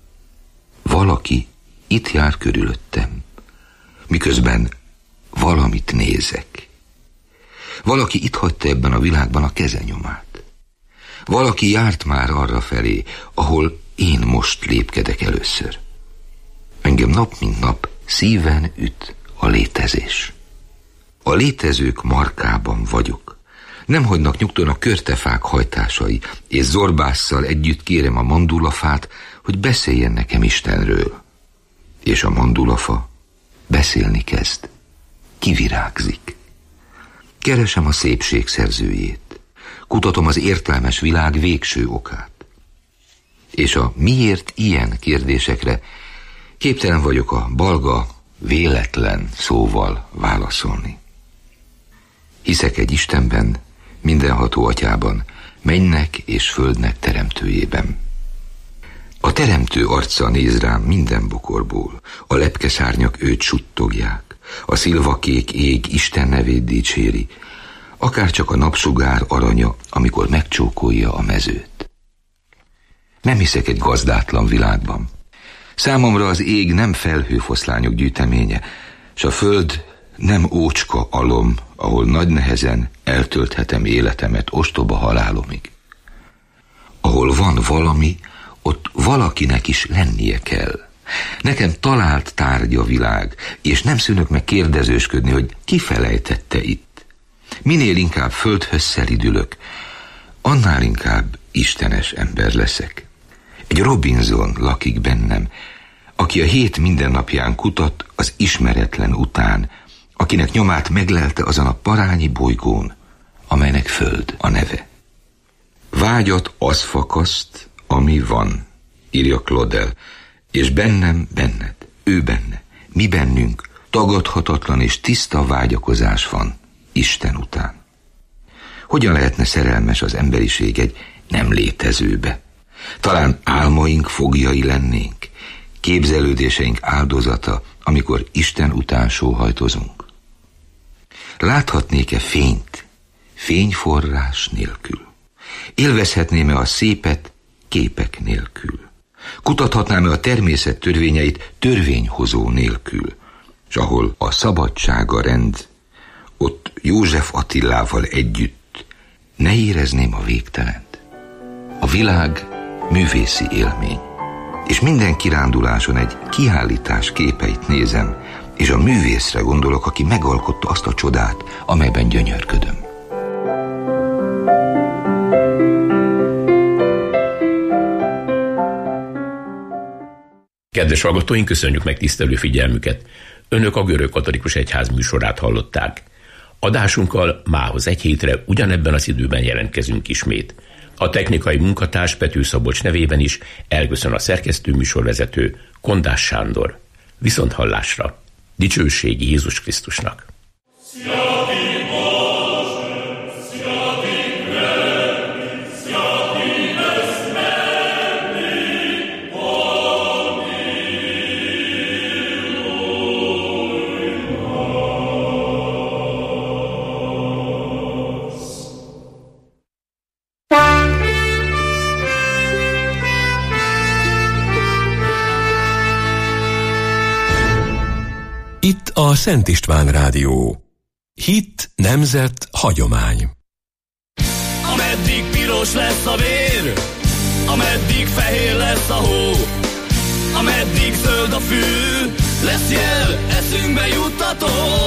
Valaki itt jár körülöttem, miközben valamit nézek. Valaki itt hagyta ebben a világban a kezenyomát. Valaki járt már arra felé, ahol én most lépkedek először. Engem nap mint nap szíven üt a létezés. A létezők markában vagyok. Nem hagynak nyugton a körtefák hajtásai, és zorbásszal együtt kérem a mandulafát, hogy beszéljen nekem Istenről. És a mandulafa beszélni kezd. Kivirágzik. Keresem a szépség szerzőjét. Kutatom az értelmes világ végső okát. És a miért ilyen kérdésekre képtelen vagyok a balga, véletlen szóval válaszolni. Hiszek egy Istenben, mindenható atyában, mennynek és földnek teremtőjében. A teremtő arca néz rám minden bokorból, a lepkeszárnyak őt suttogják, a szilvakék ég Isten nevét dicséri, akár csak a napsugár aranya, amikor megcsókolja a mezőt. Nem hiszek egy gazdátlan világban. Számomra az ég nem felhőfoszlányok gyűjteménye, s a föld nem ócska alom, ahol nagy nehezen eltölthetem életemet ostoba halálomig. Ahol van valami, ott valakinek is lennie kell. Nekem talált tárgy a világ, és nem szűnök meg kérdezősködni, hogy ki felejtette itt. Minél inkább földhöz szelidülök, annál inkább istenes ember leszek. Egy Robinson lakik bennem, aki a hét mindennapján kutat az ismeretlen után, akinek nyomát meglelte azon a parányi bolygón, amelynek föld a neve. Vágyat az fakaszt, ami van, írja Claudel, és bennem benned, ő benne, mi bennünk tagadhatatlan és tiszta vágyakozás van Isten után. Hogyan lehetne szerelmes az emberiség egy nem létezőbe? Talán álmaink foglyai lennénk, képzelődéseink áldozata, amikor Isten után sóhajtozunk. Láthatnék-e fényt, fényforrás nélkül? Élvezhetném-e a szépet képek nélkül? Kutathatnám-e a természet törvényeit törvényhozó nélkül? És ahol a szabadsága rend, ott József Attilával együtt ne érezném a végtelent. A világ művészi élmény, és minden kiránduláson egy kiállítás képeit nézem, és a művészre gondolok, aki megalkotta azt a csodát, amelyben gyönyörködöm. Kedves hallgatóink, köszönjük megtisztelő figyelmüket. Önök a Görög Katolikus Egyház műsorát hallották. Adásunkkal mához egy hétre ugyanebben az időben jelentkezünk ismét. A technikai munkatárs Pető Szabolcs nevében is elköszön a szerkesztő műsorvezető Kondás Sándor. Viszonthallásra! Dicsőség Jézus Krisztusnak! Itt a Szent István Rádió. Hit, nemzet, hagyomány. Ameddig piros lesz a vér, ameddig fehér lesz a hó, ameddig zöld a fű, lesz jel, eszünkbe juttató.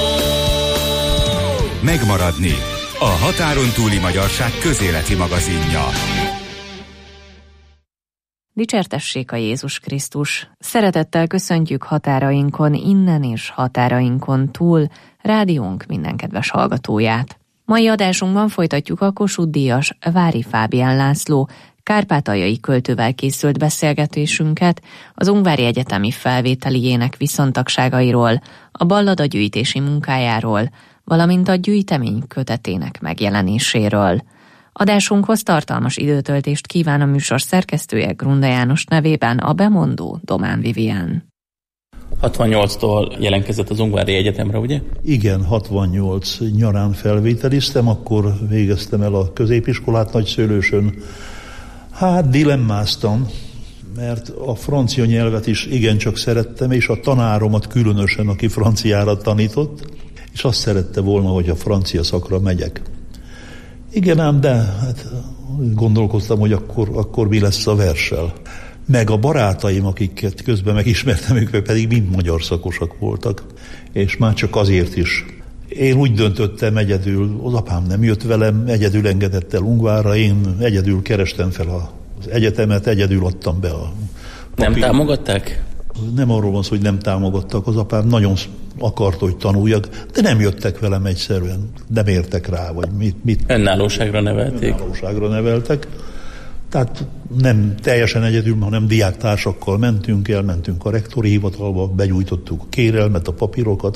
Megmaradni. A határon túli magyarság közéleti magazinja. Dicsértessék a Jézus Krisztus! Szeretettel köszöntjük határainkon innen és határainkon túl rádiónk minden kedves hallgatóját. Mai adásunkban folytatjuk a Kossuth-díjas Vári Fábián László kárpátaljai költővel készült beszélgetésünket az Ungvári Egyetemi felvételiének viszontagságairól, a ballada gyűjtési munkájáról, valamint a gyűjtemény kötetének megjelenéséről. Adásunkhoz tartalmas időtöltést kíván a műsor szerkesztője Grunda János nevében a bemondó Domán Vivien. 68-tól jelentkezett az Ungvári Egyetemre, ugye? Igen, 68 nyarán felvételiztem, akkor végeztem el a középiskolát Nagyszőlősön. Hát dilemmáztam, mert a francia nyelvet is igencsak szerettem, és a tanáromat különösen, aki franciára tanított, és azt szerette volna, hogy a francia szakra megyek. Igen ám, de hát gondolkoztam, hogy akkor mi lesz a verssel. Meg a barátaim, akiket közben megismertem, ők pedig mind magyar szakosak voltak, és már csak azért is. Én úgy döntöttem egyedül, az apám nem jött velem, egyedül engedett el Ungvárra, én egyedül kerestem fel az egyetemet, egyedül adtam be a Nem támogatták? Nem arról van szó, hogy nem támogattak, az apám nagyon akart, hogy tanuljak, de nem jöttek velem egyszerűen, nem értek rá, vagy mit. Önállóságra nevelték? Önállóságra neveltek. Tehát nem teljesen egyedül, hanem diáktársakkal mentünk a rektori hivatalba, begyújtottuk a kérelmet, a papírokat,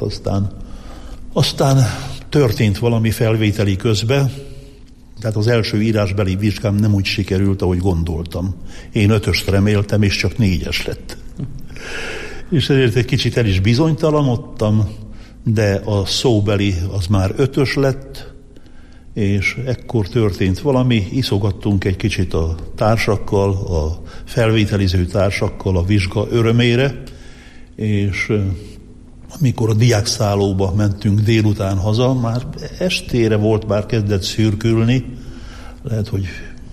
aztán történt valami felvételi közben, tehát az első írásbeli vizsgám nem úgy sikerült, ahogy gondoltam. Én 5-öst reméltem, és csak 4-es lett. És ezért egy kicsit el is bizonytalanodtam, de a szóbeli az már 5-ös lett, és ekkor történt valami, iszogattunk egy kicsit a társakkal, a felvételiző társakkal a vizsga örömére, és amikor a diákszállóba mentünk délután haza, már estére volt, már kezdett szürkülni, lehet, hogy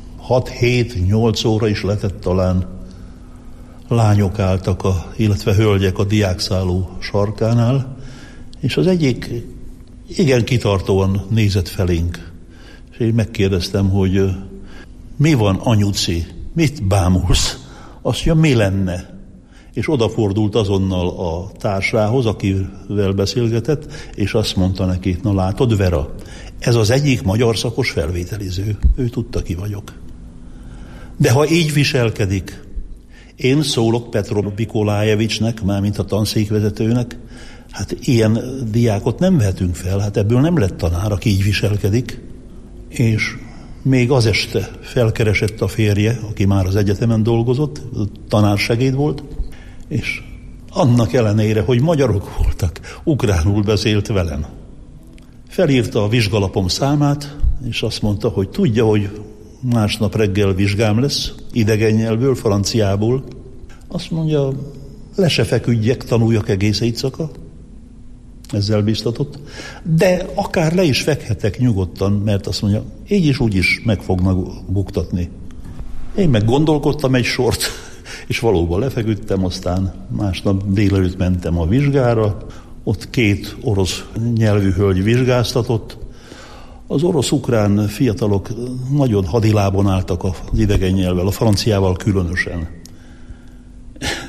6-7-8 óra is lehetett talán, lányok álltak, illetve hölgyek a diákszálló sarkánál, és az egyik igen kitartóan nézett felénk. És én megkérdeztem, hogy mi van, anyuci, mit bámulsz? Azt mondja, mi lenne? És odafordult azonnal a társához, akivel beszélgetett, és azt mondta neki, na látod, Vera, ez az egyik magyar szakos felvételiző. Ő tudta, ki vagyok. De ha így viselkedik, én szólok Petro Mikolájevicsnek, mármint a tanszékvezetőnek, hát ilyen diákot nem vehetünk fel, hát ebből nem lett tanár, aki így viselkedik. És még az este felkeresett a férje, aki már az egyetemen dolgozott, tanársegéd volt, és annak ellenére, hogy magyarok voltak, ukránul beszélt velem. Felírta a vizsgalapom számát, és azt mondta, hogy tudja, hogy másnap reggel vizsgám lesz, idegen nyelvből, franciából. Azt mondja, le se feküdjek, tanuljak egész éjszaka. Ezzel biztatott. De akár le is fekhetek nyugodtan, mert azt mondja, így is úgy is meg fognak buktatni. Én meg gondolkodtam egy sort, és valóban lefeküdtem, aztán másnap délelőtt mentem a vizsgára, ott 2 orosz nyelvű hölgy vizsgáztatott. Az orosz-ukrán fiatalok nagyon hadilábon álltak az idegen nyelvvel, a franciával különösen. És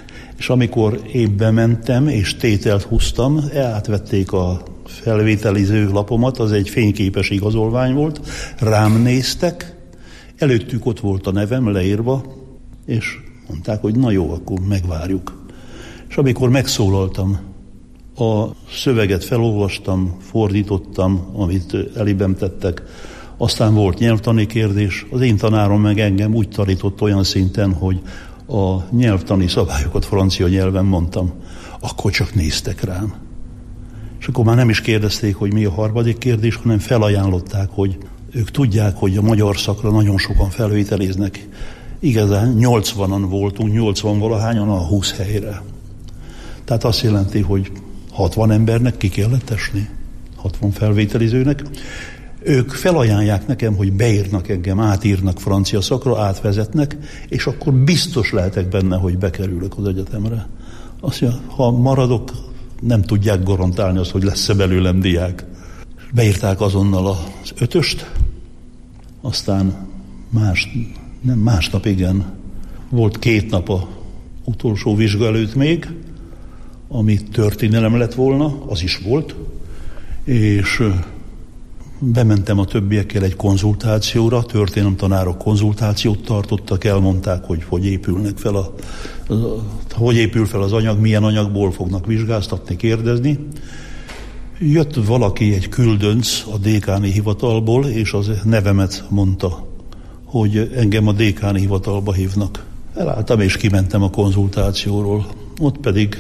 És amikor én bementem és tételt húztam, átvették a felvételiző lapomat, az egy fényképes igazolvány volt, rám néztek, előttük ott volt a nevem leírva, és mondták, hogy na jó, akkor megvárjuk. És amikor megszólaltam, a szöveget felolvastam, fordítottam, amit elében tettek, aztán volt nyelvtani kérdés, az én tanárom meg engem úgy tanított olyan szinten, hogy a nyelvtani szabályokat francia nyelven mondtam, akkor csak néztek rám. És akkor már nem is kérdezték, hogy mi a harmadik kérdés, hanem felajánlották, hogy ők tudják, hogy a magyar szakra nagyon sokan felvételiznek. Igazán 80-an voltunk, 80-valahányan a 20 helyre. Tehát azt jelenti, hogy 60 embernek ki kellett esni, 60 felvételizőnek. Ők felajánlják nekem, hogy beírnak engem, átírnak francia szakra, átvezetnek, és akkor biztos lehetek benne, hogy bekerülök az egyetemre. Azt mondja, ha maradok, nem tudják garantálni azt, hogy lesz-e belőlem diák. Beírták azonnal az 5-öst, aztán másnap igen, volt 2 nap a utolsó vizsga előtt még, ami történelem lett volna, az is volt, és bementem a többiekkel egy konzultációra, történelemtanárok konzultációt tartottak, elmondták, hogy épülnek fel hogy épül fel az anyag, milyen anyagból fognak vizsgáztatni, kérdezni. Jött valaki, egy küldönc a dékáni hivatalból, és az nevemet mondta, hogy engem a dékáni hivatalba hívnak. Elálltam és kimentem a konzultációról. Ott pedig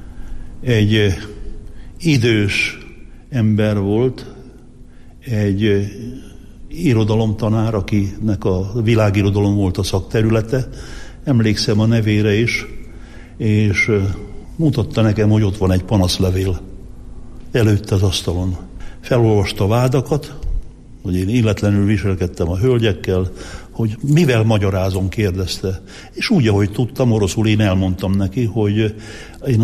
egy idős ember volt, egy irodalomtanár, akinek a világirodalom volt a szakterülete, emlékszem a nevére is, és mutatta nekem, hogy ott van egy panaszlevél előtte az asztalon. Felolvasta a vádakat, hogy én illetlenül viselkedtem a hölgyekkel, hogy mivel magyarázom, kérdezte. És úgy, ahogy tudtam, oroszul én elmondtam neki, hogy én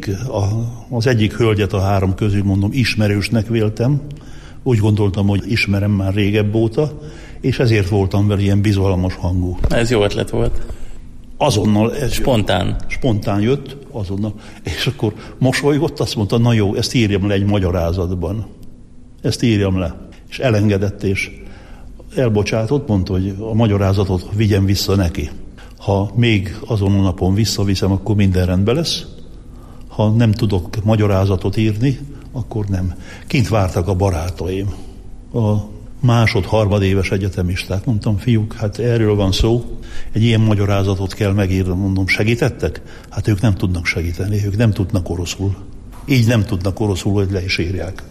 az egyik hölgyet a 3 közül, mondom, ismerősnek véltem, úgy gondoltam, hogy ismerem már régebb óta, és ezért voltam vele ilyen bizalmas hangú. Ez jó ötlet volt. Azonnal. Spontán jött, azonnal. És akkor mosolygott, azt mondta, na jó, ezt írjam le egy magyarázatban. Ezt írjam le. És elengedett, és elbocsátott, mondta, hogy a magyarázatot vigyem vissza neki. Ha még azon a napon visszaviszem, akkor minden rendben lesz. Ha nem tudok magyarázatot írni, akkor nem. Kint vártak a barátaim, a másod-harmadéves egyetemisták. Mondtam, fiúk, hát erről van szó, egy ilyen magyarázatot kell megírni. Mondom, segítettek? Hát ők nem tudnak segíteni, ők nem tudnak oroszul. Így nem tudnak oroszul, hogy le is írják.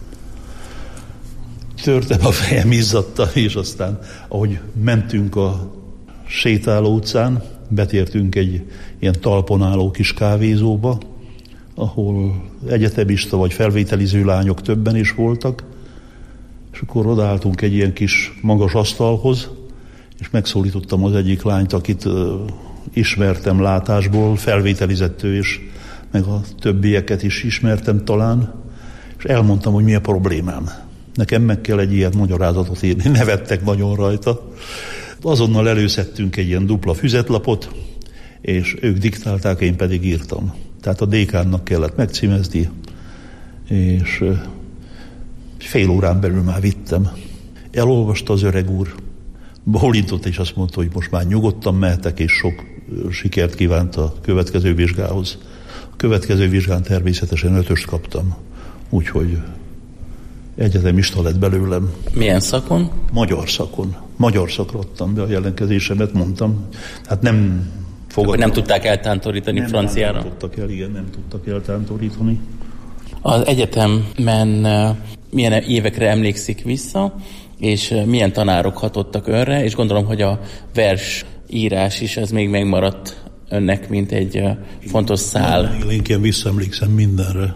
Törtem a fejem, izzadta, és aztán, ahogy mentünk a sétáló utcán, betértünk egy ilyen talpon álló kis kávézóba, ahol egyetemista vagy felvételiző lányok többen is voltak, és akkor odaálltunk egy ilyen kis magas asztalhoz, és megszólítottam az egyik lányt, akit ismertem látásból, felvételizett ő is, meg a többieket is ismertem talán, és elmondtam, hogy mi a problémám. Nekem meg kell egy ilyen magyarázatot írni. Nevettek nagyon rajta. Azonnal előszedtünk egy ilyen dupla füzetlapot, és ők diktálták, én pedig írtam. Tehát a dékánnak kellett megcímezni, és fél órán belül már vittem. Elolvasta az öreg úr, bólintott, és azt mondta, hogy most már nyugodtan mehetek, és sok sikert kívánt a következő vizsgához. A következő vizsgán természetesen 5-öst kaptam, úgyhogy egyetemista lett belőlem. Milyen szakon? Magyar szakon. Magyar szakra adtam be a jelentkezésemet, mondtam. Hát nem fogadtam. Nem tudták eltántorítani franciára? Nem tudtak eltántorítani. Az egyetemen milyen évekre emlékszik vissza, és milyen tanárok hatottak önre, és gondolom, hogy a versírás is, ez még megmaradt önnek, mint egy fontos szál. Én visszaemlékszem mindenre.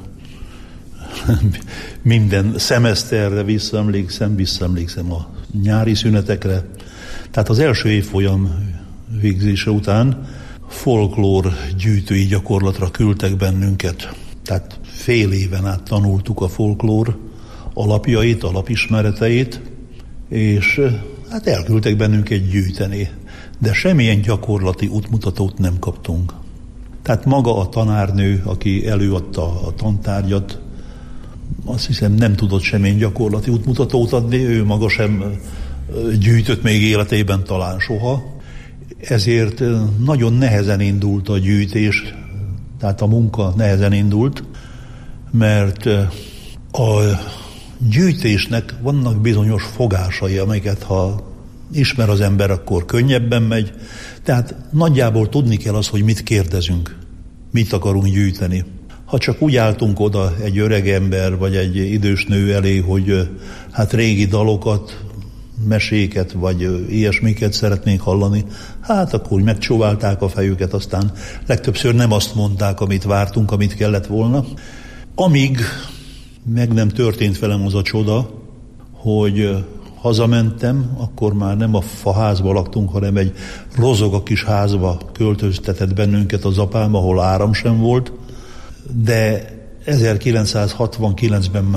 Minden szemeszterre visszaemlékszem a nyári szünetekre. Tehát az első évfolyam végzése után folklór gyűjtői gyakorlatra küldtek bennünket. Tehát fél éven át tanultuk a folklór alapjait, alapismereteit, és hát elküldtek bennünket gyűjteni. De semmilyen gyakorlati útmutatót nem kaptunk. Tehát maga a tanárnő, aki előadta a tantárgyat, azt hiszem nem tudott semmilyen gyakorlati útmutatót adni, ő maga sem gyűjtött még életében talán soha. Ezért nagyon nehezen indult a gyűjtés, tehát a munka nehezen indult, mert a gyűjtésnek vannak bizonyos fogásai, amiket ha ismer az ember, akkor könnyebben megy. Tehát nagyjából tudni kell az, hogy mit kérdezünk, mit akarunk gyűjteni. Ha csak úgy álltunk oda egy öreg ember, vagy egy idős nő elé, hogy hát régi dalokat, meséket, vagy ilyesmiket szeretnénk hallani, hát akkor megcsóválták a fejüket, aztán legtöbbször nem azt mondták, amit vártunk, amit kellett volna. Amíg meg nem történt velem az a csoda, hogy hazamentem, akkor már nem a faházba laktunk, hanem egy rozoga kis házba költöztetett bennünket az apám, ahol áram sem volt, de 1969-ben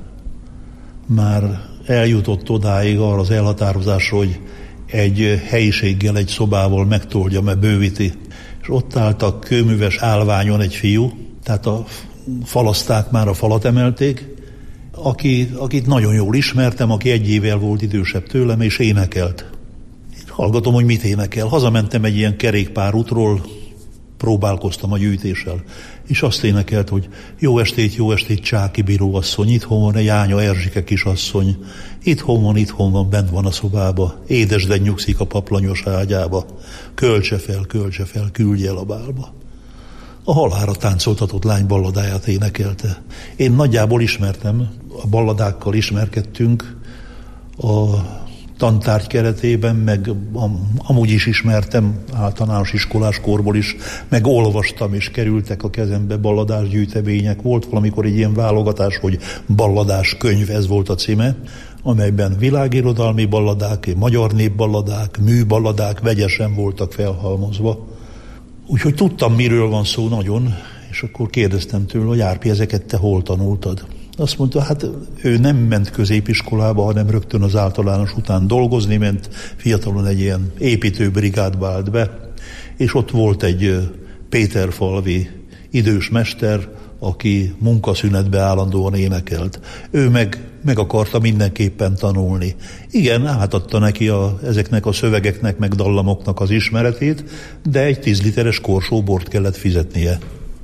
már eljutott odáig arra az elhatározásra, hogy egy helyiséggel, egy szobával megtoldja, mert bővíti. És ott állt a kőműves állványon egy fiú, tehát a falaszták már a falat emelték, akit nagyon jól ismertem, aki 1 évvel volt idősebb tőlem, és énekelt. Én hallgatom, hogy mit énekel. Hazamentem egy ilyen kerékpárútról, próbálkoztam a gyűjtéssel, és azt énekelt, hogy jó estét, Csáki bíró asszony, itthon van egy Jánya Erzsike kisasszony, itthon van, bent van a szobába, édesden nyugszik a paplanyos ágyába, költse fel, küldje el a bálba. A halálra táncoltatott lány balladáját énekelte. Én nagyjából ismertem, a balladákkal ismerkedtünk a tantárgy keretében, meg amúgy is ismertem általános iskolás korból is, meg olvastam, és kerültek a kezembe balladás gyűjtemények. Volt valamikor egy ilyen válogatás, hogy balladás könyv, ez volt a címe, amelyben világirodalmi balladák, magyar népballadák, műballadák vegyesen voltak felhalmozva. Úgyhogy tudtam, miről van szó nagyon, és akkor kérdeztem tőle, hogy Árpi, ezeket te hol tanultad? Azt mondta, hát ő nem ment középiskolába, hanem rögtön az általános után dolgozni ment, fiatalon egy ilyen építőbrigádba állt be, és ott volt egy péterfalvi idős mester, aki munkaszünetbe állandóan énekelt. Ő meg akarta mindenképpen tanulni. Igen, átadta neki ezeknek a szövegeknek, meg dallamoknak az ismeretét, de egy 10 literes korsó bort kellett fizetnie.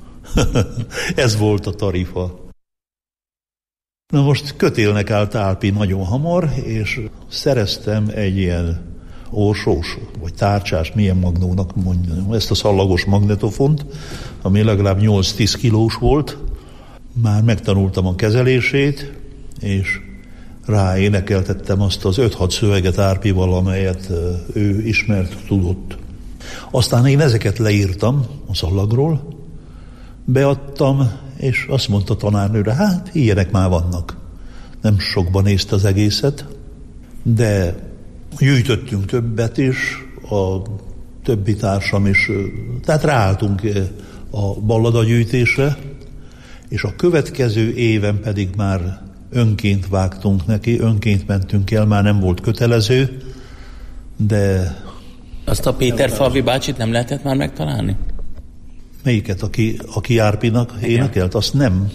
Ez volt a tarifa. Na most kötélnek állt Árpi nagyon hamar, és szereztem egy ilyen orsós, vagy tárcsás, milyen magnónak mondjam, ezt a szallagos magnetofont, ami legalább 8-10 kilós volt. Már megtanultam a kezelését, és ráénekeltettem azt az 5-6 szöveget Árpival, amelyet ő ismert, tudott. Aztán én ezeket leírtam a szallagról, beadtam, és azt mondta a tanárnőre, hát ilyenek már vannak. Nem sokban nézte az egészet, de gyűjtöttünk többet is, a többi társam is, tehát ráálltunk a balladagyűjtésre, és a következő éven pedig már önként vágtunk neki, önként mentünk el, már nem volt kötelező, de... Azt a Péterfalvi bácsit nem lehetett már megtalálni? Melyiket, aki Árpinak énekelt? Azt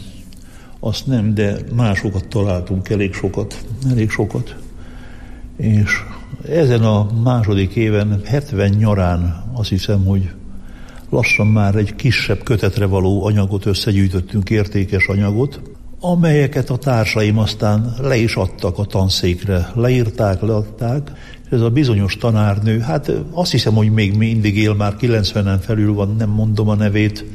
nem, de másokat találtunk, elég sokat. És ezen a második éven, 70 nyarán azt hiszem, hogy lassan már egy kisebb kötetre való anyagot összegyűjtöttünk, értékes anyagot, amelyeket a társaim aztán le is adtak a tanszékre. Leírták, leadták, és ez a bizonyos tanárnő, hát azt hiszem, hogy még mindig él, már 90-en felül van, nem mondom a nevét,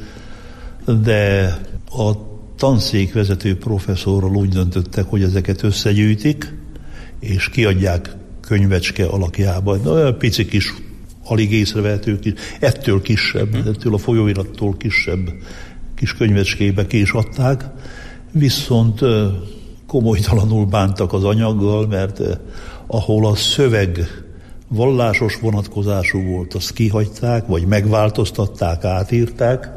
de a tanszékvezető professzorral úgy döntöttek, hogy ezeket összegyűjtik, és kiadják könyvecske alakjában. Olyan pici kis, alig észrevehető kis, ettől kisebb, ettől a folyóirattól kisebb kis könyvecskébe ki is adták, viszont komolytalanul bántak az anyaggal, mert ahol a szöveg vallásos vonatkozású volt, azt kihagyták, vagy megváltoztatták, átírták,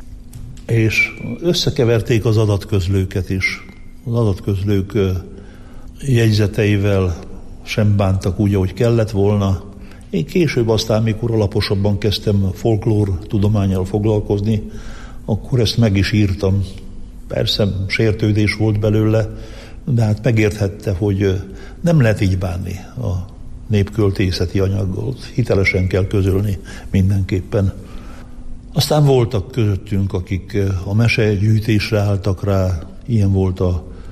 és összekeverték az adatközlőket is. Az adatközlők jegyzeteivel sem bántak úgy, ahogy kellett volna, Én később aztán, mikor alaposabban kezdtem folklór tudománnyal foglalkozni, akkor ezt meg is írtam. Persze sértődés volt belőle, de hát megérthette, hogy nem lehet így bánni a népköltészeti anyaggal. Hitelesen kell közölni mindenképpen. Aztán voltak közöttünk, akik a mesegyűjtésre álltak rá. Ilyen volt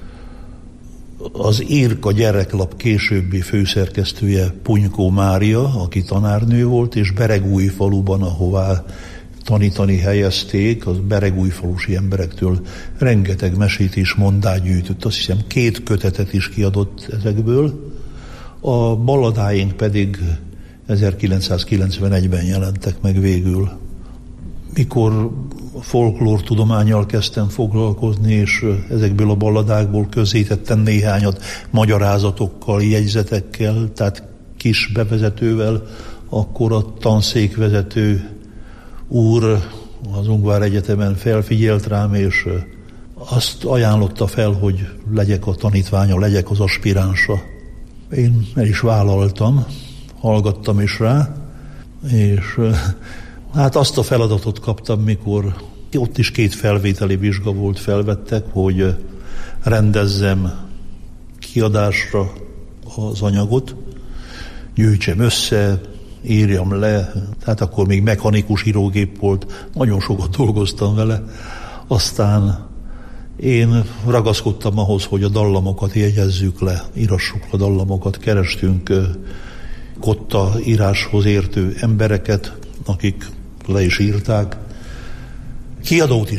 az Irka gyereklap későbbi főszerkesztője, Punykó Mária, aki tanárnő volt, és Beregújfaluban, ahová tanítani helyezték, az beregújfalusi emberektől rengeteg mesét és mondát gyűjtött. Azt hiszem 2 kötetet is kiadott ezekből. A balladáink pedig 1991-ben jelentek meg végül. Mikor folklór tudománnyal kezdtem foglalkozni, és ezekből a balladákból közzétettem néhányat magyarázatokkal, jegyzetekkel, tehát kis bevezetővel, akkor a tanszékvezető úr az Ungvár Egyetemen felfigyelt rám, és azt ajánlotta fel, hogy legyek a tanítványa, legyek az aspiránsa. Én el is vállaltam, hallgattam is rá, és hát azt a feladatot kaptam, mikor ott is 2 felvételi vizsga volt, felvettek, hogy rendezzem kiadásra az anyagot, gyűjtsem össze, írjam le, tehát akkor még mechanikus írógép volt, nagyon sokat dolgoztam vele. Aztán én ragaszkodtam ahhoz, hogy a dallamokat jegyezzük le, írassuk a dallamokat, kerestünk kotta íráshoz értő embereket, akik le is írták. Kiadót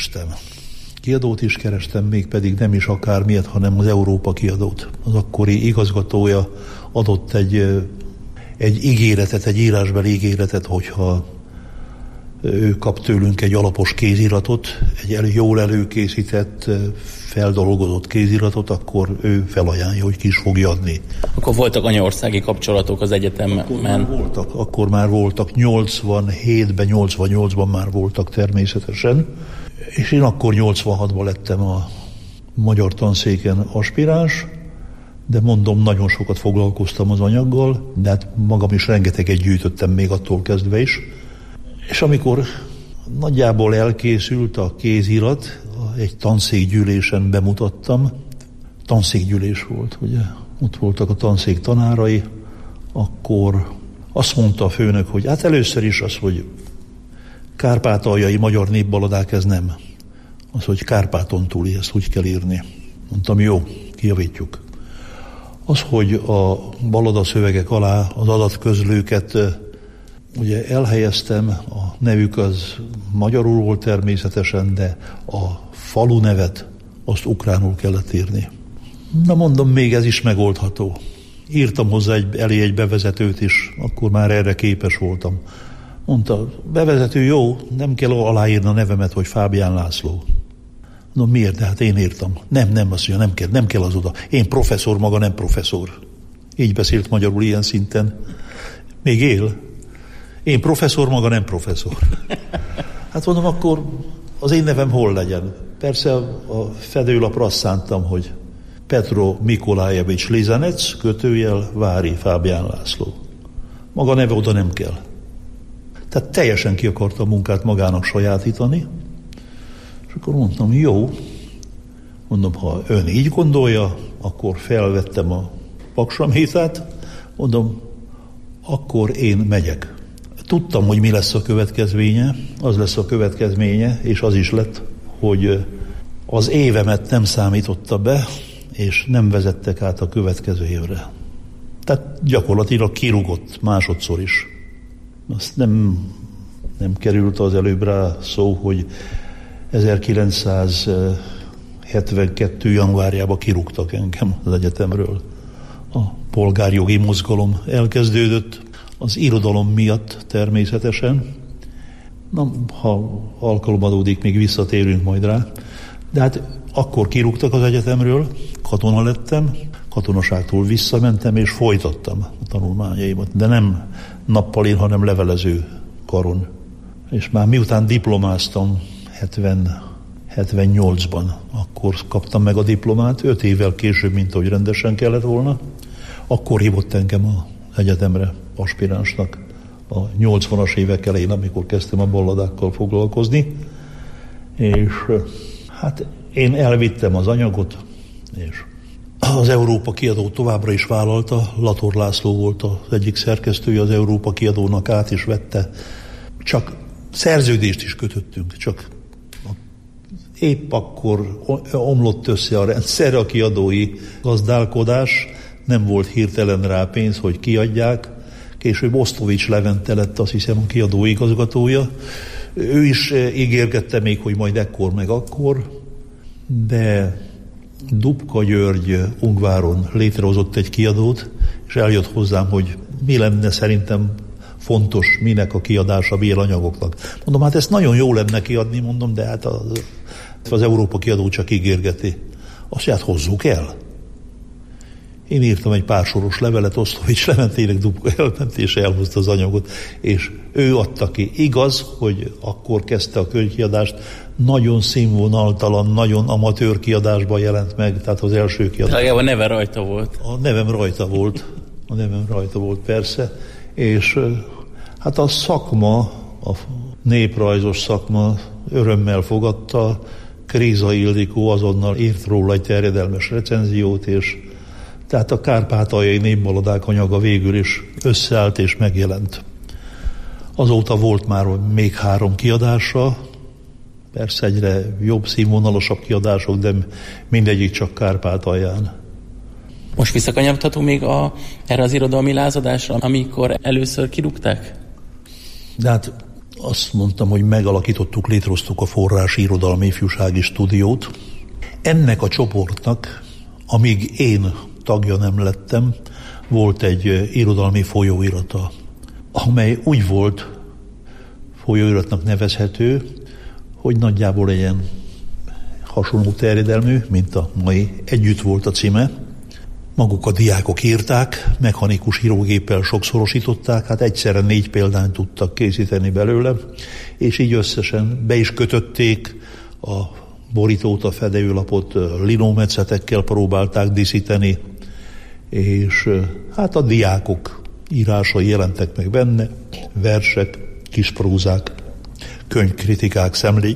is kerestem, mégpedig nem is akármilyet, hanem az Európa kiadót. Az akkori igazgatója adott egy ígéretet, egy írásbeli ígéretet, hogyha ő kap tőlünk egy alapos kéziratot, egy jól előkészített, feldolgozott kéziratot, akkor ő felajánlja, hogy ki is fogja adni. Akkor voltak anyaországi kapcsolatok az egyetemen? Akkor már voltak, 87-ben, 88-ban már voltak természetesen, és én akkor 86-ban lettem a magyar tanszéken aspiráns, de mondom, nagyon sokat foglalkoztam az anyaggal, de hát magam is rengeteget gyűjtöttem még attól kezdve is. És amikor nagyjából elkészült a kézirat, egy tanszékgyűlésen bemutattam, tanszékgyűlés volt, ugye, ott voltak a tanszék tanárai, akkor azt mondta a főnök, hogy hát először is az, hogy kárpátaljai magyar népballadák, ez nem. Az, hogy Kárpáton túli, ezt úgy kell írni. Mondtam, jó, kijavítjuk. Az, hogy a ballada szövegek alá az adatközlőket ugye elhelyeztem, a nevük az magyarul volt természetesen, de a falu nevet azt ukránul kellett írni. Na mondom, még ez is megoldható. Írtam hozzá elé egy bevezetőt is, akkor már erre képes voltam. Mondta, bevezető jó, nem kell aláírni a nevemet, hogy Fábián László. No miért? De hát én írtam. Nem, azt mondja, nem kell az oda. Én professzor, maga nem professzor. Így beszélt magyarul ilyen szinten. Még él. Én professzor, maga nem professzor. Hát mondom, akkor az én nevem hol legyen? Persze a fedőlapra azt szántam, hogy Petro Mikolájevics Lizanec, kötőjel Vári Fábián László. Maga neve oda nem kell. Tehát teljesen ki akarta a munkát magának sajátítani, és akkor mondtam, jó, mondom, ha ön így gondolja, akkor felvettem a paksamétát, mondom, akkor én megyek. Tudtam, hogy mi lesz a következménye, az lesz a következménye, és az is lett, hogy az évemet nem számította be, és nem vezettek át a következő évre. Tehát gyakorlatilag kirúgott másodszor is. Azt nem került az előbb rá szó, hogy 1972. januárjában kirúgtak engem az egyetemről. A polgárjogi mozgalom elkezdődött, az irodalom miatt természetesen. Na, ha alkalom adódik, még visszatérünk majd rá. De hát akkor kirúgtak az egyetemről, katona lettem, katonaságtól visszamentem, és folytattam a tanulmányaimat. De nem nappalin, hanem levelező karon. És már miután diplomáztam 78-ban, akkor kaptam meg a diplomát, 5 évvel később, mint ahogy rendesen kellett volna. Akkor hívott engem a egyetemre aspiránsnak a 80-as évek elején, amikor kezdtem a balladákkal foglalkozni, és hát én elvittem az anyagot, és az Európa Kiadó továbbra is vállalta, Lator László volt az egyik szerkesztője az Európa Kiadónak, át is vette, csak szerződést is kötöttünk, csak épp akkor omlott össze a rendszer, a kiadói gazdálkodás, nem volt hirtelen rá pénz, hogy kiadják. Később Osztovics Levente lett, azt hiszem, a kiadó igazgatója. Ő is ígérgette még, hogy majd ekkor meg akkor, de Dubka György Ungváron létrehozott egy kiadót, és eljött hozzám, hogy mi lenne szerintem fontos, minek a kiadása, milyen anyagoknak. Mondom, hát ezt nagyon jó lenne kiadni, mondom, de hát az Európa Kiadó csak ígérgeti. Azt hát hozzuk el. Én írtam egy pár soros levelet, Osztovics Leventének, Dubka elment és elhozta az anyagot, és ő adta ki. Igaz, hogy akkor kezdte a könyvkiadást, nagyon színvonaltalan, nagyon amatőr kiadásban jelent meg, tehát az első kiadás. A neve rajta volt. A nevem rajta volt, persze, és hát a szakma, a néprajzos szakma örömmel fogadta, Kríza Ildikó azonnal írt róla egy terjedelmes recenziót, és tehát a kárpátaljai népballadák anyaga végül is összeállt és megjelent. Azóta volt már még 3 kiadása, persze egyre jobb, színvonalasabb kiadások, de mindegyik csak Kárpátalján. Most visszakanyarodhatunk még erre az irodalmi lázadásra, amikor először kirúgták? De hát azt mondtam, hogy megalakítottuk, létrehoztuk a Forrás Irodalmi Ifjúsági Stúdiót. Ennek a csoportnak, amíg én tagja nem lettem, volt egy irodalmi folyóirata, amely úgy volt folyóiratnak nevezhető, hogy nagyjából ilyen hasonló terjedelmű, mint a mai, Együtt volt a címe. Maguk a diákok írták, mechanikus írógéppel sokszorosították, hát egyszerre 4 példányt tudtak készíteni belőle, és így összesen be is kötötték a borítót, a fedőlapot, linómetszetekkel próbálták díszíteni, és hát a diákok írásai jelentek meg benne, versek, kisprózák, könyvkritikák, szemlék,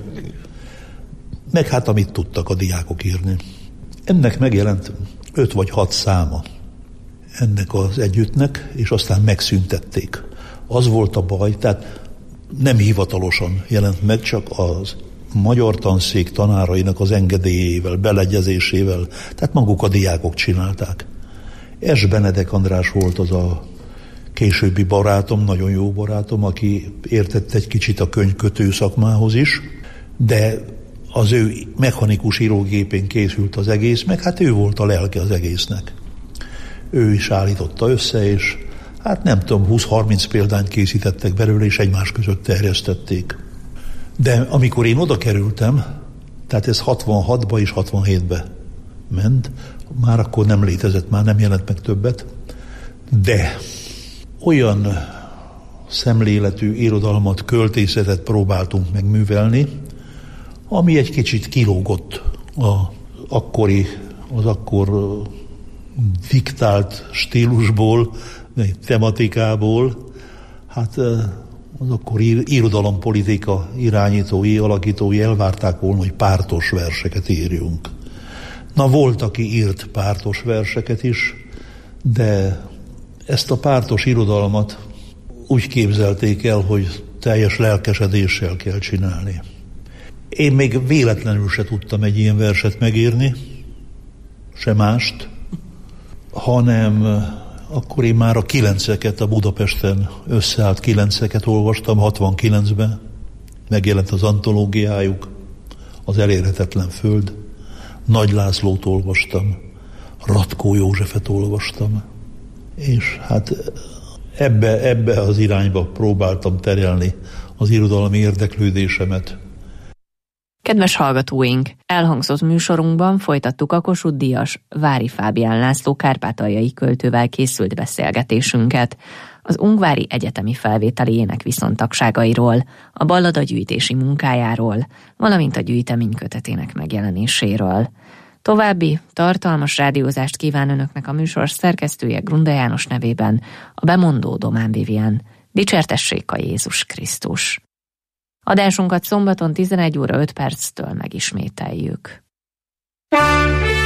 meg hát amit tudtak a diákok írni. Ennek megjelent 5 vagy 6 száma ennek az együttnek, és aztán megszüntették. Az volt a baj, tehát nem hivatalosan jelent meg, csak az magyar tanszék tanárainak az engedélyével, beleegyezésével, tehát maguk a diákok csinálták. S. Benedek András volt az a későbbi barátom, nagyon jó barátom, aki értett egy kicsit a könyvkötő szakmához is, de az ő mechanikus írógépén készült az egész, meg hát ő volt a lelke az egésznek. Ő is állította össze, és hát nem tudom, 20-30 példányt készítettek belőle, és egymás között terjesztették. De amikor én oda kerültem, tehát ez 66-ba és 67-be ment, már akkor nem létezett, már nem jelent meg többet, de olyan szemléletű irodalmat, költészetet próbáltunk megművelni, ami egy kicsit kilógott az akkor diktált stílusból, tematikából. Hát az akkor irodalompolitika irányítói, alakítói elvárták volna, hogy pártos verseket írjunk. Na, volt, aki írt pártos verseket is, de ezt a pártos irodalmat úgy képzelték el, hogy teljes lelkesedéssel kell csinálni. Én még véletlenül se tudtam egy ilyen verset megírni, se mást, hanem akkor én már a 9-eket, a Budapesten összeállt 9-eket olvastam, 69-ben, megjelent az antológiájuk, az Elérhetetlen föld, Nagy Lászlót olvastam, Ratkó Józsefet olvastam, és hát ebbe az irányba próbáltam terelni az irodalmi érdeklődésemet. Kedves hallgatóink, elhangzott műsorunkban folytattuk a Kossuth-díjas Vári Fábián László kárpátaljai költővel készült beszélgetésünket, az ungvári egyetemi felvételi énekviszontagságairól, a ballada gyűjtési munkájáról, valamint a gyűjtemény kötetének megjelenéséről. További tartalmas rádiózást kíván önöknek a műsor szerkesztője Grunda János nevében, a bemondó Domán Vivian. Dicsértessék a Jézus Krisztus! Adásunkat szombaton 11 óra 5 perctől megismételjük.